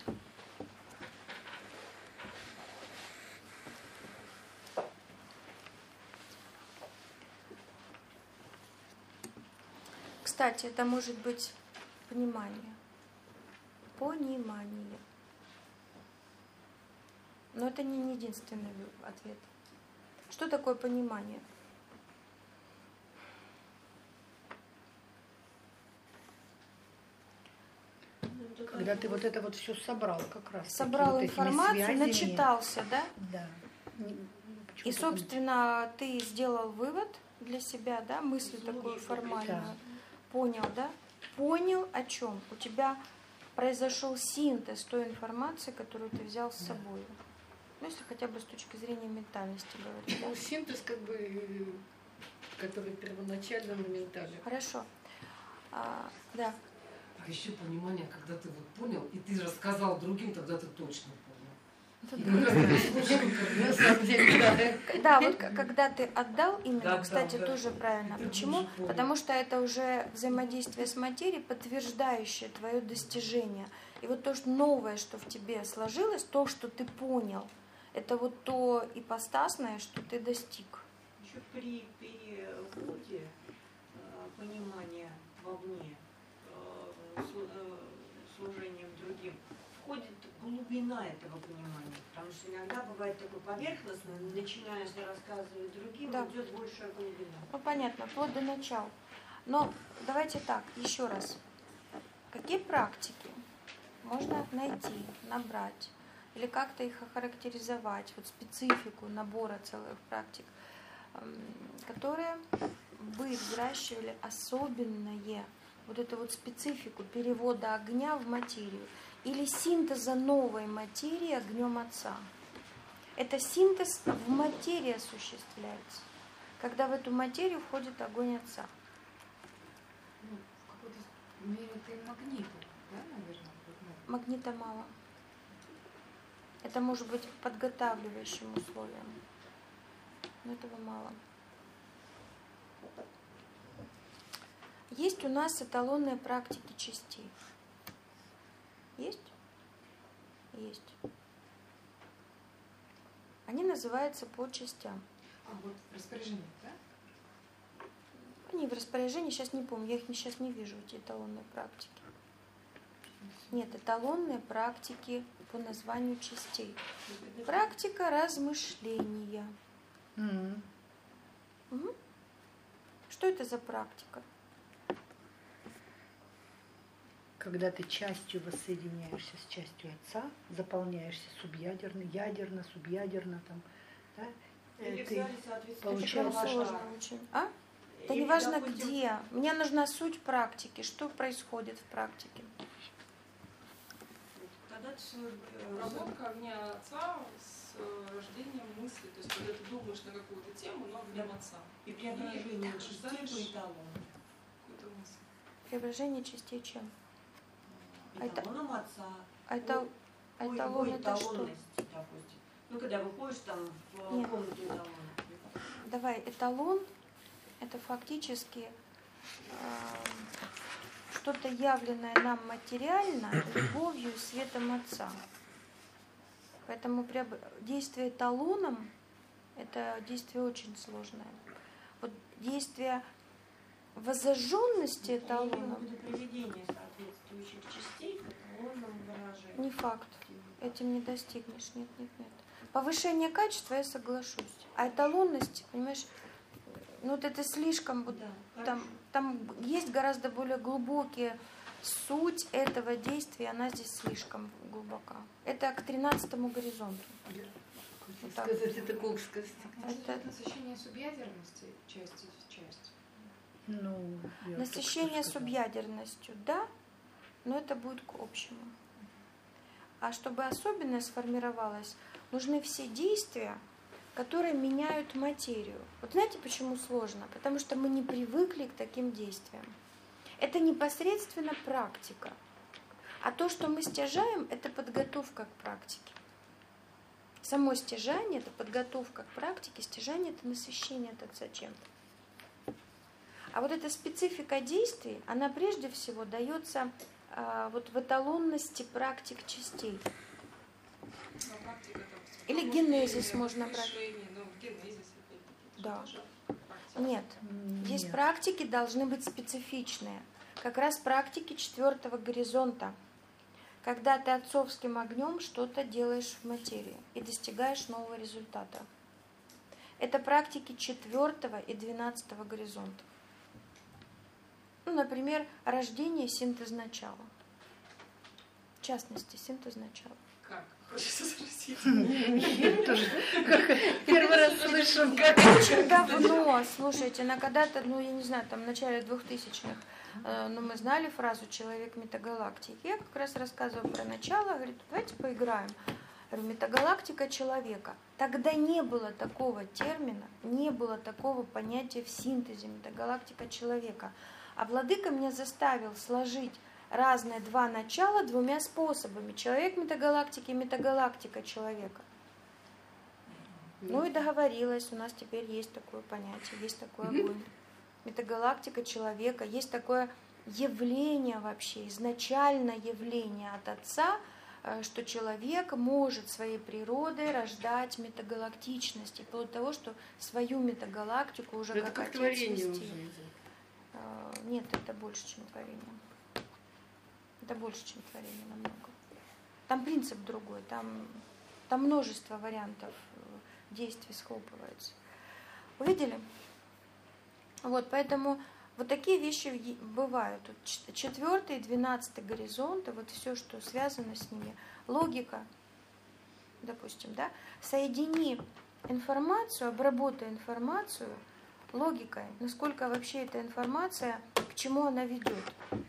Speaker 1: Кстати, это может быть понимание. Понимание. Но это не единственный ответ. Что такое понимание?
Speaker 3: Когда ты вот это вот все собрал как раз.
Speaker 1: Собрал
Speaker 3: вот
Speaker 1: информацию, начитался, да?
Speaker 3: Да.
Speaker 1: И, собственно, ты сделал вывод для себя, да, мысль такую формальную.
Speaker 3: Да.
Speaker 1: Понял, да? Понял о чем? У тебя произошел синтез той информации, которую ты взял с собой. Ну, если хотя бы с точки зрения ментальности говорить.
Speaker 2: Ну, синтез, как бы, который первоначально моментален.
Speaker 1: Хорошо. Да.
Speaker 7: А еще понимание, когда ты вот понял, и ты рассказал другим, тогда ты точно понял.
Speaker 2: На самом деле, да.
Speaker 1: Да, вот когда ты отдал именно,
Speaker 7: Да,
Speaker 1: кстати,
Speaker 7: да.
Speaker 1: тоже правильно.
Speaker 7: Ты
Speaker 1: Почему?
Speaker 7: уже понял.
Speaker 1: Потому что это уже взаимодействие с материей, подтверждающее твое достижение. И вот то, что новое, что в тебе сложилось, то, что ты понял, это вот то ипостасное, что ты достиг.
Speaker 5: Еще при переводе понимания вовне, служением другим, входит глубина этого понимания. Потому что иногда бывает такое поверхностное, начинаешь рассказывать другим,
Speaker 1: Да.
Speaker 5: идет большая глубина.
Speaker 1: Ну, понятно, вплоть до начала. Но давайте так, еще раз. Какие практики можно найти, набрать, или как-то их охарактеризовать, вот специфику набора целых практик, которые бы взращивали особенное, вот эту вот специфику перевода огня в материю или синтеза новой материи огнем Отца. Это синтез в материи осуществляется, когда в эту материю входит огонь Отца.
Speaker 6: Ну, в какой-то мере это и магниты, да, наверное?
Speaker 1: Магнита мало. Это может быть подготавливающим условием, но этого мало. Есть у нас эталонные практики частей. Есть? Есть. Они называются по частям.
Speaker 6: А вот в распоряжении, да?
Speaker 1: Они в распоряжении, сейчас не помню, я их сейчас не вижу, эти эталонные практики. Нет, эталонные практики по названию частей. Практика размышления. Угу. Что это за практика?
Speaker 3: Когда ты частью воссоединяешься с частью Отца, заполняешься субъядерно, ядерно, субъядерно, там, да?
Speaker 5: Или
Speaker 3: Ты
Speaker 5: взяли, соответственно,
Speaker 3: получаешь-
Speaker 1: Это сложно очень. А? Это
Speaker 5: Или,
Speaker 1: не важно
Speaker 5: допустим,
Speaker 1: где. Мне нужна суть практики. Что происходит в практике?
Speaker 5: Когда ты
Speaker 4: Работа огня Отца с рождением мысли. То есть, когда ты думаешь на какую-то тему, но огнем Отца.
Speaker 5: и преображение
Speaker 4: И
Speaker 5: частей
Speaker 4: ожидаешь
Speaker 5: по эталону.
Speaker 4: какую-то мысль.
Speaker 1: Преображение частей чем? А это-
Speaker 5: Эталоном Отца.
Speaker 1: А это,
Speaker 5: По его
Speaker 1: эталон это что?
Speaker 5: эталонности, допустим. Ну, когда выходишь там в
Speaker 1: Нет.
Speaker 5: комнату эталона.
Speaker 1: Давай, эталон это фактически что-то явленное нам материально любовью и светом Отца. Поэтому действие эталоном это действие очень сложное. Вот действие воззажженности
Speaker 5: Я имею
Speaker 1: эталоном
Speaker 5: в виду приведение соответствующих частей к эталонному выражению.
Speaker 1: не факт. Этим не достигнешь. Нет, нет, нет. Повышение качества я соглашусь. А эталонность, понимаешь, ну вот это слишком вот
Speaker 5: Да,
Speaker 1: там есть гораздо более глубокие суть этого действия, она здесь слишком глубока. Это к 13-му горизонту. Вот так.
Speaker 2: Сказать, это колкскость.
Speaker 6: Это насыщение субъядерности части в часть.
Speaker 3: Ну, я
Speaker 1: Насыщение
Speaker 3: только что сказала.
Speaker 1: субъядерностью, да, но это будет к общему. А чтобы особенное сформировалось, нужны все действия, которые меняют материю. Вот знаете, почему сложно? Потому что мы не привыкли к таким действиям. Это непосредственно практика. А то, что мы стяжаем, это подготовка к практике. Само стяжание – это подготовка к практике, стяжание – это насыщение от Отца чем-то. А вот эта специфика действий, она прежде всего дается вот в эталонности практик частей.
Speaker 4: Но практика, допустим,
Speaker 1: Или
Speaker 4: ну,
Speaker 1: генезис
Speaker 4: или
Speaker 1: можно брать.
Speaker 4: мышление, ну, генезис, опять-таки,
Speaker 1: Да.
Speaker 4: тоже практика.
Speaker 1: Нет, здесь
Speaker 3: Нет.
Speaker 1: практики должны быть специфичные. Как раз практики 4-го горизонта. Когда ты отцовским огнем что-то делаешь в материи и достигаешь нового результата. Это практики 4-го и 12-го горизонта. Ну, например, рождение, синтез начала. В частности, синтез начала.
Speaker 4: Как? Хочется спросить.
Speaker 3: Первый раз слышу.
Speaker 1: Очень давно, слушайте, на когда-то, ну, я не знаю, там в начале 2000-х, но мы знали фразу «человек метагалактики». Я как раз рассказывала про начало, говорит, давайте поиграем. Говорю, метагалактика человека. Тогда не было такого термина, не было такого понятия в синтезе метагалактика человека. А владыка меня заставил сложить разные два начала двумя способами. Человек метагалактики и метагалактика человека. Ну и договорилась, у нас теперь есть такое понятие, есть такой огонь. Метагалактика человека, есть такое явление вообще, изначальное явление от Отца, что человек может своей природой рождать метагалактичность, и вплоть до того, что свою метагалактику уже
Speaker 2: Это как
Speaker 1: Отец
Speaker 2: творение
Speaker 1: вести.
Speaker 2: уже.
Speaker 1: Нет, это больше, чем творение. Это больше, чем творение намного. Там принцип другой, там множество вариантов действий схлопывается. Увидели? Вот, поэтому вот такие вещи бывают. 4-й и 12-й горизонты, вот все, что связано с ними. Логика, допустим, да, соедини информацию, обработай информацию логикой, насколько вообще эта информация, к чему она ведет.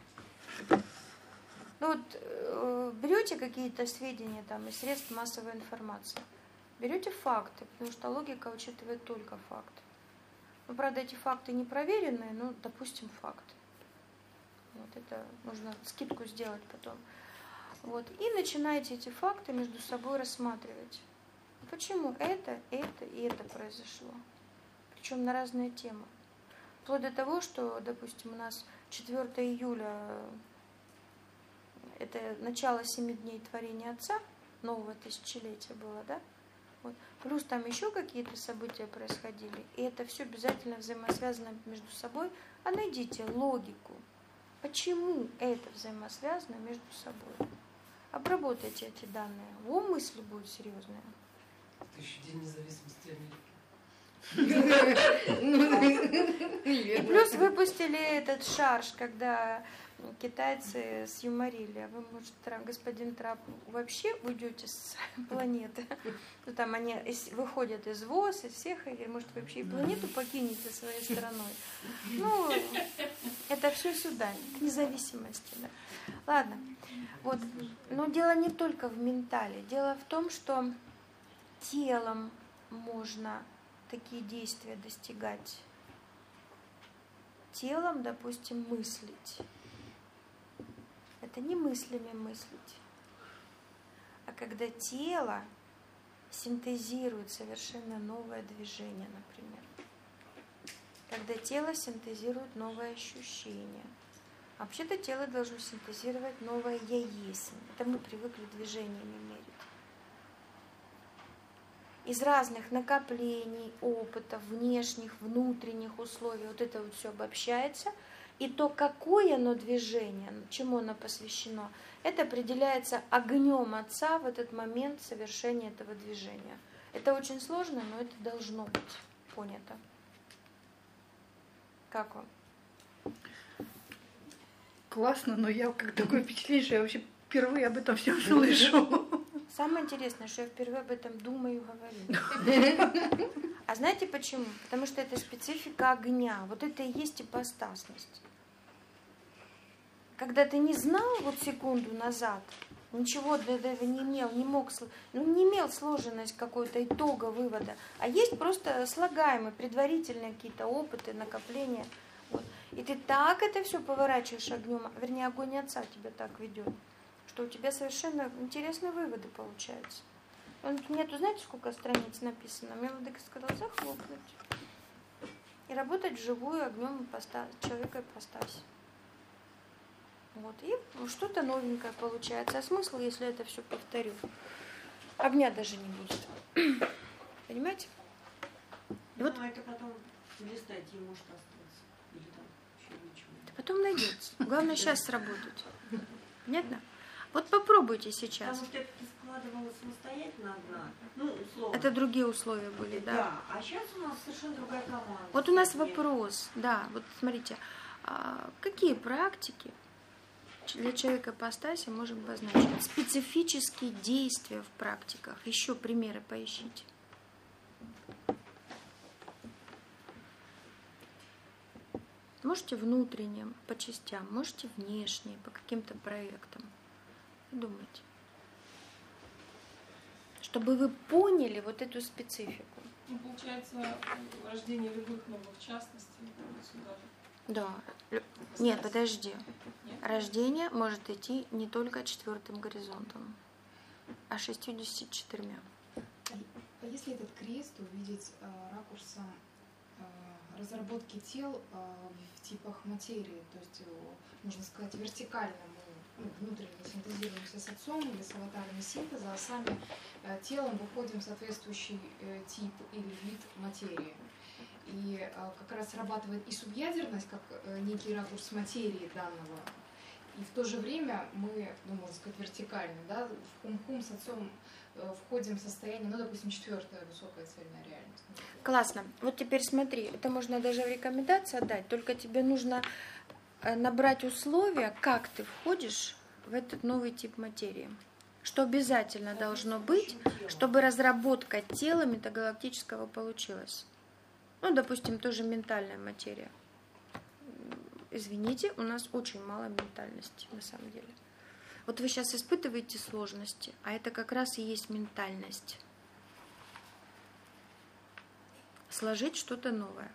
Speaker 1: Ну вот берете какие-то сведения там из средств массовой информации, берете факты, потому что логика учитывает только факты. Ну, правда, эти факты не проверенные, но, допустим, факты. Вот это нужно скидку сделать потом. Вот. И начинаете эти факты между собой рассматривать. Почему это и это произошло? Причем на разные темы. Вплоть до того, что, допустим, у нас 4 июля это начало 7 дней творения Отца, нового тысячелетия было, да? Вот. Плюс там еще какие-то события происходили, и это все обязательно взаимосвязано между собой. А найдите логику, почему это взаимосвязано между собой. Обработайте эти данные. Во, мысли будут серьезные.
Speaker 7: Это еще День независимости Америки.
Speaker 1: И плюс выпустили этот шарж, когда китайцы сюморили. А вы, может, господин Трамп, вообще уйдете с планеты? Ну, там они выходят из ВОЗ, из всех, и, может, вообще и планету покинете своей стороной. Ну, это все сюда, к независимости. Да. Ладно. Вот. Но дело не только в ментале. Дело в том, что телом можно такие действия достигать. Телом, допустим, мыслить. Это не мыслями мыслить, а когда тело синтезирует совершенно новое движение, например. Когда тело синтезирует новое ощущение. Вообще-то тело должно синтезировать новое «я есть». Это мы привыкли движениями мерить. Из разных накоплений, опытов, внешних, внутренних условий вот это вот все обобщается. И то, какое оно движение, чему оно посвящено, это определяется огнем Отца в этот момент совершения этого движения. Это очень сложно, но это должно быть понято. Как вам?
Speaker 3: Классно, но я как такое впечатление, что я вообще впервые об этом всем слышу.
Speaker 1: Самое интересное, что я впервые об этом думаю и говорю. А знаете почему? Потому что это специфика огня. Вот это и есть ипостасность. Когда ты не знал вот секунду назад, ничего для этого не имел, не имел сложенность какой-то итога, вывода, а есть просто слагаемые, предварительные какие-то опыты, накопления. Вот. И ты так это все поворачиваешь огнем, вернее, огонь Отца тебя так ведет, что у тебя совершенно интересные выводы получаются. Нету, знаете, сколько страниц написано? Мне Владыка сказал захлопнуть и работать вживую огнем человека ипостаси. Вот, и что-то новенькое получается. А смысл, если это все повторю? Огня даже не будет. Понимаете?
Speaker 5: И вот это потом в листайте может остаться. Или там еще ничего.
Speaker 1: Да потом найдется. Главное сейчас сработать. Понятно? Вот попробуйте сейчас.
Speaker 5: Потому что это ты складывала самостоятельно одна. Ну, условно.
Speaker 1: Это другие условия были, да.
Speaker 5: Да, а сейчас у нас совершенно другая команда.
Speaker 1: Вот у нас вопрос, да, вот смотрите, какие практики для человека ипостаси можем обозначить? Специфические действия в практиках. Еще примеры поищите. Можете внутренним, по частям, можете внешние, по каким-то проектам. Думайте. Чтобы вы поняли вот эту специфику.
Speaker 4: Ну, получается, рождение любых новых частностей сюда же.
Speaker 1: Да. Нет, подожди. Рождение может идти не только 4-м горизонтом, а 64.
Speaker 6: А если этот крест увидеть ракурсом разработки тел в типах материи, то есть, можно сказать, вертикально мы внутренне синтезируемся с Отцом или с аватарами синтеза, а сами телом выходим в соответствующий тип или вид материи. И как раз срабатывает и субъядерность, как некий ракурс материи данного, и в то же время мы, можно сказать, вертикально, да, в хум-хум с Отцом входим в состояние, допустим, 4-я высокая цельная реальность.
Speaker 1: Классно. Вот теперь смотри, это можно даже в рекомендации отдать, только тебе нужно набрать условия, как ты входишь в этот новый тип материи. что обязательно должно быть, чтобы разработка тела метагалактического получилась. Ну, допустим, тоже ментальная материя. Извините, у нас очень мало ментальности на самом деле. Вот вы сейчас испытываете сложности, а это как раз и есть ментальность. Сложить что-то новое.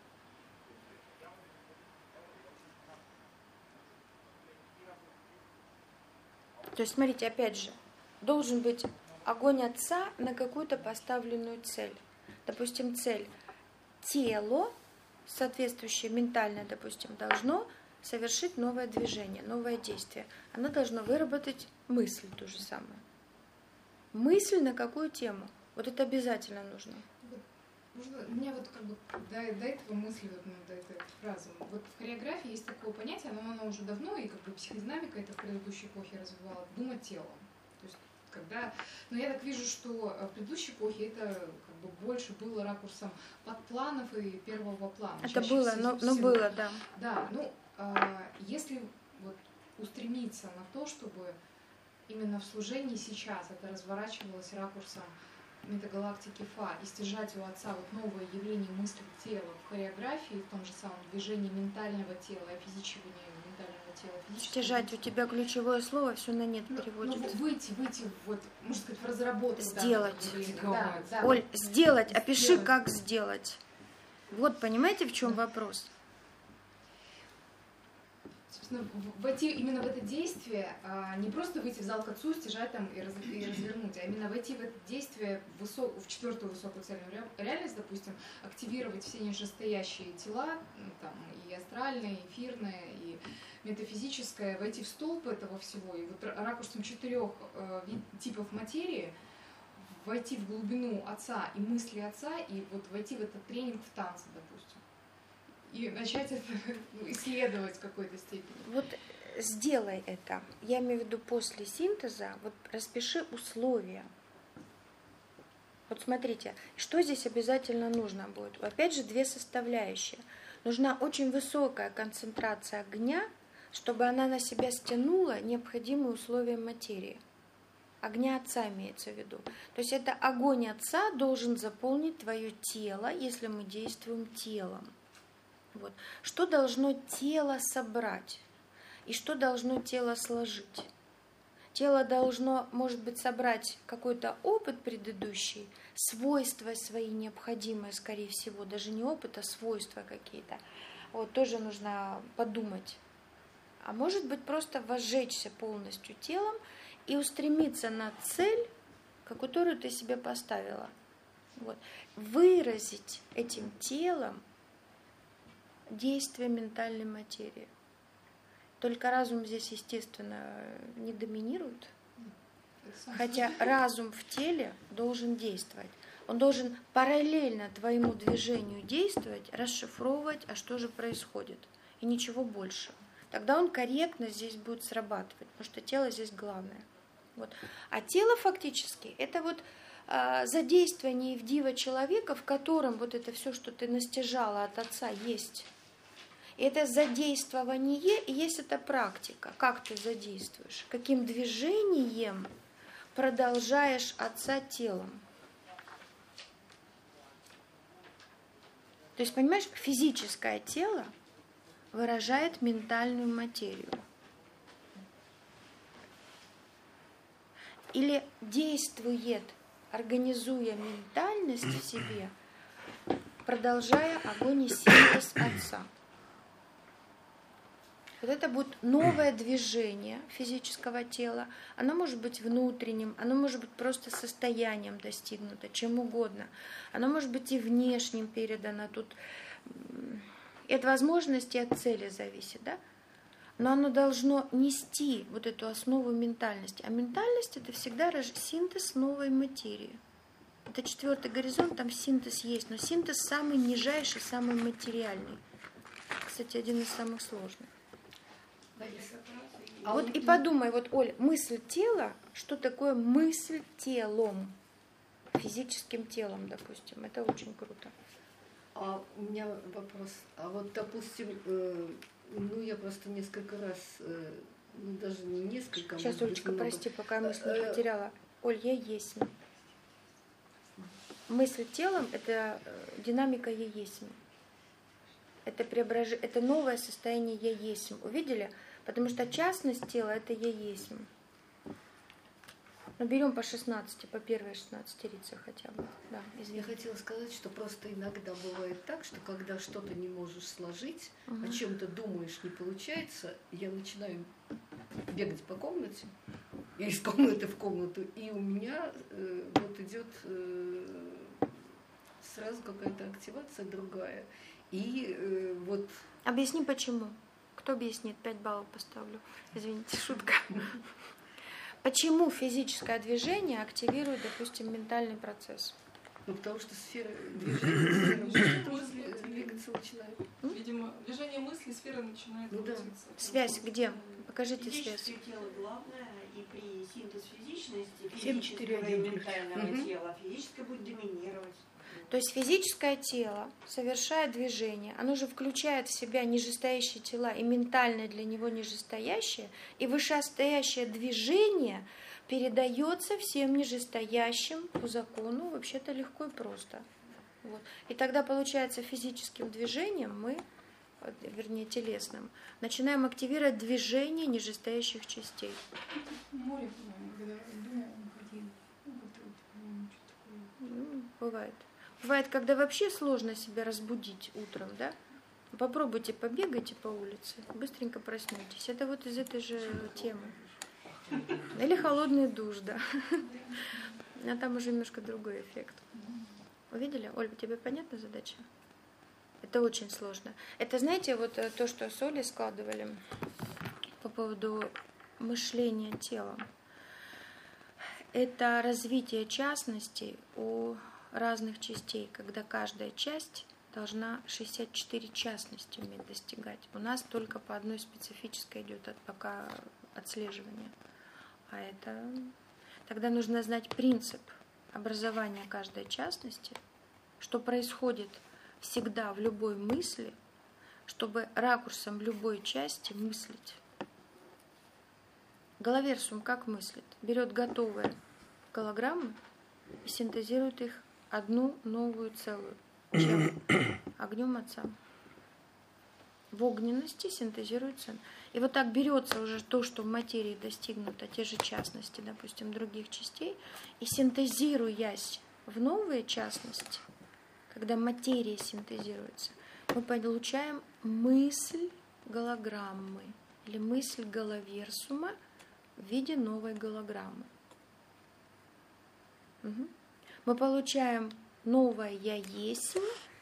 Speaker 1: То есть, смотрите, опять же, должен быть огонь Отца на какую-то поставленную цель. Допустим, цель тело, соответствующее ментальное, допустим, должно совершить новое движение, новое действие. Оно должно выработать мысль ту же самую. Мысль на какую тему? Вот это обязательно нужно.
Speaker 6: Можно, у меня вот как бы до этого мысли, вот, до этой фразы. Вот в хореографии есть такое понятие, оно уже давно, и как бы психодинамика это в предыдущей эпохе развивала, думать телом. То есть, когда, но я так вижу, что в предыдущей эпохе это как бы больше было ракурсом подпланов и первого плана.
Speaker 1: Это было, но было, да.
Speaker 6: Да, ну, если вот устремиться на то, чтобы именно в служении сейчас это разворачивалось ракурсом метагалактики Фа и стяжать у Отца вот новое явление мысли тела в хореографии, в том же самом движении ментального тела, опизичивании ментального тела.
Speaker 1: Стяжать, у тебя ключевое слово все на нет переводится.
Speaker 6: Ну, выйти, вот, можно сказать, в разработку.
Speaker 1: Сделать.
Speaker 6: Да.
Speaker 1: Оль, сделать, опиши, как сделать. Вот, понимаете, в чем вопрос?
Speaker 6: Собственно, войти именно в это действие, не просто выйти в зал к Отцу, стяжать там и развернуть, а именно войти в это действие в четвертую высокую цельную реальность, допустим, активировать все нижестоящие тела, там, и астральное, и эфирное, и метафизическое, войти в столб этого всего, и вот ракурсом 4 типов материи, войти в глубину Отца и мысли Отца, и вот войти в этот тренинг в танце, допустим. И начать это исследовать в какой-то степени.
Speaker 1: Вот сделай это. Я имею в виду после синтеза. Вот распиши условия. Вот смотрите, что здесь обязательно нужно будет. Опять же, 2 составляющие. Нужна очень высокая концентрация огня, чтобы она на себя стянула необходимые условия материи. Огня Отца имеется в виду. То есть это огонь Отца должен заполнить твое тело, если мы действуем телом. Вот. Что должно тело собрать? И что должно тело сложить? Тело должно, может быть, собрать какой-то опыт предыдущий, свойства свои необходимые, скорее всего, даже не опыт, а свойства какие-то. Вот, тоже нужно подумать. А может быть, просто возжечься полностью телом и устремиться на цель, которую ты себе поставила. Вот. Выразить этим телом действие ментальной материи. Только разум здесь, естественно, не доминирует. Хотя разум в теле должен действовать. Он должен параллельно твоему движению действовать, расшифровывать, а что же происходит. И ничего больше. Тогда он корректно здесь будет срабатывать, потому что тело здесь главное. Вот. А тело фактически это вот задействование Ивдива человека, в котором вот это все, что ты настяжала от Отца, есть. И это задействование, и есть эта практика. Как ты задействуешь? Каким движением продолжаешь Отца телом? То есть, понимаешь, физическое тело выражает ментальную материю. Или действует, организуя ментальность в себе, продолжая огонь и синтез Отца. Вот это будет новое движение физического тела. Оно может быть внутренним, оно может быть просто состоянием достигнуто, чем угодно. Оно может быть и внешним передано. Тут и от возможности, и от цели зависит, да? Но оно должно нести вот эту основу ментальности. А ментальность — это всегда синтез новой материи. Это 4-й горизонт, там синтез есть, но синтез самый нижайший, самый материальный. Кстати, один из самых сложных. Вот и подумай, вот, Оль, мысль тела, что такое мысль телом, физическим телом, допустим, это очень круто.
Speaker 2: А у меня вопрос, а вот, допустим, я просто несколько раз Ну, даже не несколько.
Speaker 1: Сейчас,
Speaker 2: может быть,
Speaker 1: Олечка,
Speaker 2: много.
Speaker 1: прости, пока мысль не потеряла. Оль, я есть. Мысль телом – это динамика я есть. Это новое состояние я есть. Увидели? Потому что частность тела – это я есть. Но берем по 16, по первой 16 хотя бы. Да,
Speaker 2: Я хотела сказать, что просто иногда бывает так, что когда что-то не можешь сложить, о чем-то думаешь, не получается, я начинаю бегать по комнате, и из комнаты в комнату, и у меня вот идет сразу какая-то активация другая. И вот...
Speaker 1: Объясни, почему. Кто объяснит? 5 баллов поставлю. Извините, шутка. Почему физическое движение активирует, допустим, ментальный процесс?
Speaker 2: Ну, потому что сфера движения, двигаться начинает.
Speaker 4: Видимо, движение мысли, сфера начинает крутиться.
Speaker 1: Связь где? Покажите связь.
Speaker 5: Физическое тело главное, и при синтез физичности,
Speaker 3: 7, 4, 1
Speaker 5: физического и ментального тела, физическое будет доминировать.
Speaker 1: То есть физическое тело совершает движение, оно же включает в себя нижестоящие тела и ментальное для него нижестоящее, и вышестоящее движение передается всем нижестоящим по закону вообще-то легко и просто. Вот. И тогда получается физическим движением мы, вернее телесным, начинаем активировать движение нижестоящих частей.
Speaker 6: Море, когда думал, он ходил. Ну, как-то вот, по-моему, что-то такое.
Speaker 1: Бывает. Бывает, когда вообще сложно себя разбудить утром, да? Попробуйте, побегайте по улице, быстренько проснетесь. Это вот из этой же темы. Или холодный душ, да. А там уже немножко другой эффект. Увидели? Ольга, тебе понятна задача? Это очень сложно. Это, знаете, вот то, что с Олей складывали по поводу мышления телом. Это развитие частностей у разных частей, когда каждая часть должна 64 частности уметь достигать. У нас только по одной специфической идет пока отслеживание. А это... Тогда нужно знать принцип образования каждой частности, что происходит всегда в любой мысли, чтобы ракурсом любой части мыслить. Головерсум как мыслит? Берет готовые голограммы и синтезирует их одну новую целую. Чем? Огнем Отца. В огненности синтезируется. И вот так берется уже то, что в материи достигнуто, те же частности, допустим, других частей, и синтезируясь в новые частности, когда материя синтезируется, мы получаем мысль голограммы или мысль головерсума в виде новой голограммы. Угу. Мы получаем новое «я есть»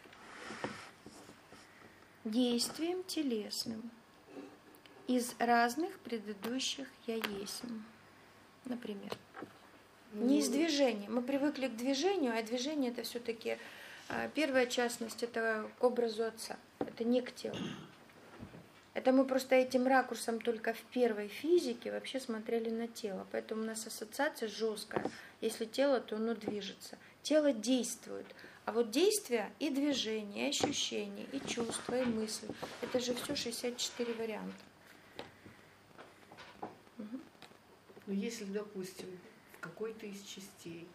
Speaker 1: действием телесным из разных предыдущих «я есть». Например, не из движения. Мы привыкли к движению, а движение это все-таки первая частность, это к образу Отца, это не к телу. Это мы просто этим ракурсом только в первой физике вообще смотрели на тело. Поэтому у нас ассоциация жесткая. Если тело, то оно движется. Тело действует. А вот действия и движение, и ощущения, и чувства, и мысли. Это же все 64 варианта. Угу.
Speaker 2: Ну, если, допустим, в какой-то из частей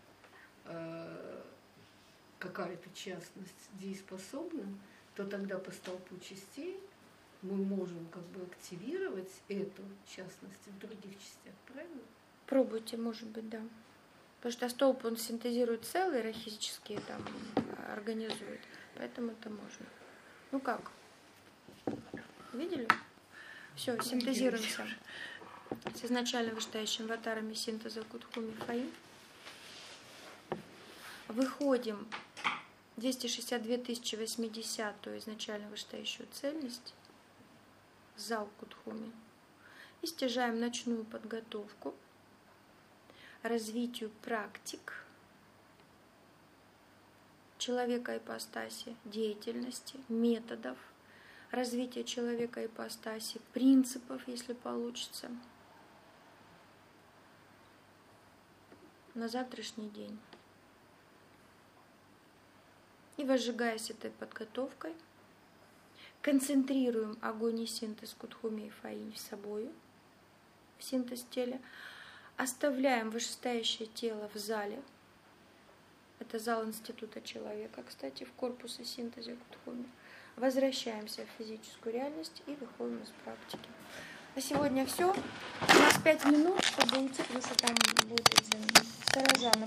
Speaker 2: какая-то частность дееспособна, то тогда по столпу частей мы можем как бы активировать эту частность в других частях, правильно?
Speaker 1: Пробуйте, может быть, да. Потому что столб, он синтезирует целые иерархические, там, организует. Поэтому это можно. Ну как? Видели? Все, синтезируемся. С изначально вышестоящими аватарами синтеза Кутхуми Фаи. Выходим 262 080-ю изначально вышестоящую цельность. Зал Кутхуми. И стяжаем ночную подготовку, развитию практик человека ипостаси, деятельности, методов, развития человека ипостаси, принципов, если получится, на завтрашний день. И возжигаясь этой подготовкой, концентрируем огонь и синтез Кутхуми и Фаи в собою в синтез теле. Оставляем вышестоящее тело в зале. Это зал Института человека, кстати, в корпусе синтеза Гудхоми. Возвращаемся в физическую реальность и выходим из практики. На сегодня все. У нас 5 минут, чтобы уйти, потому что там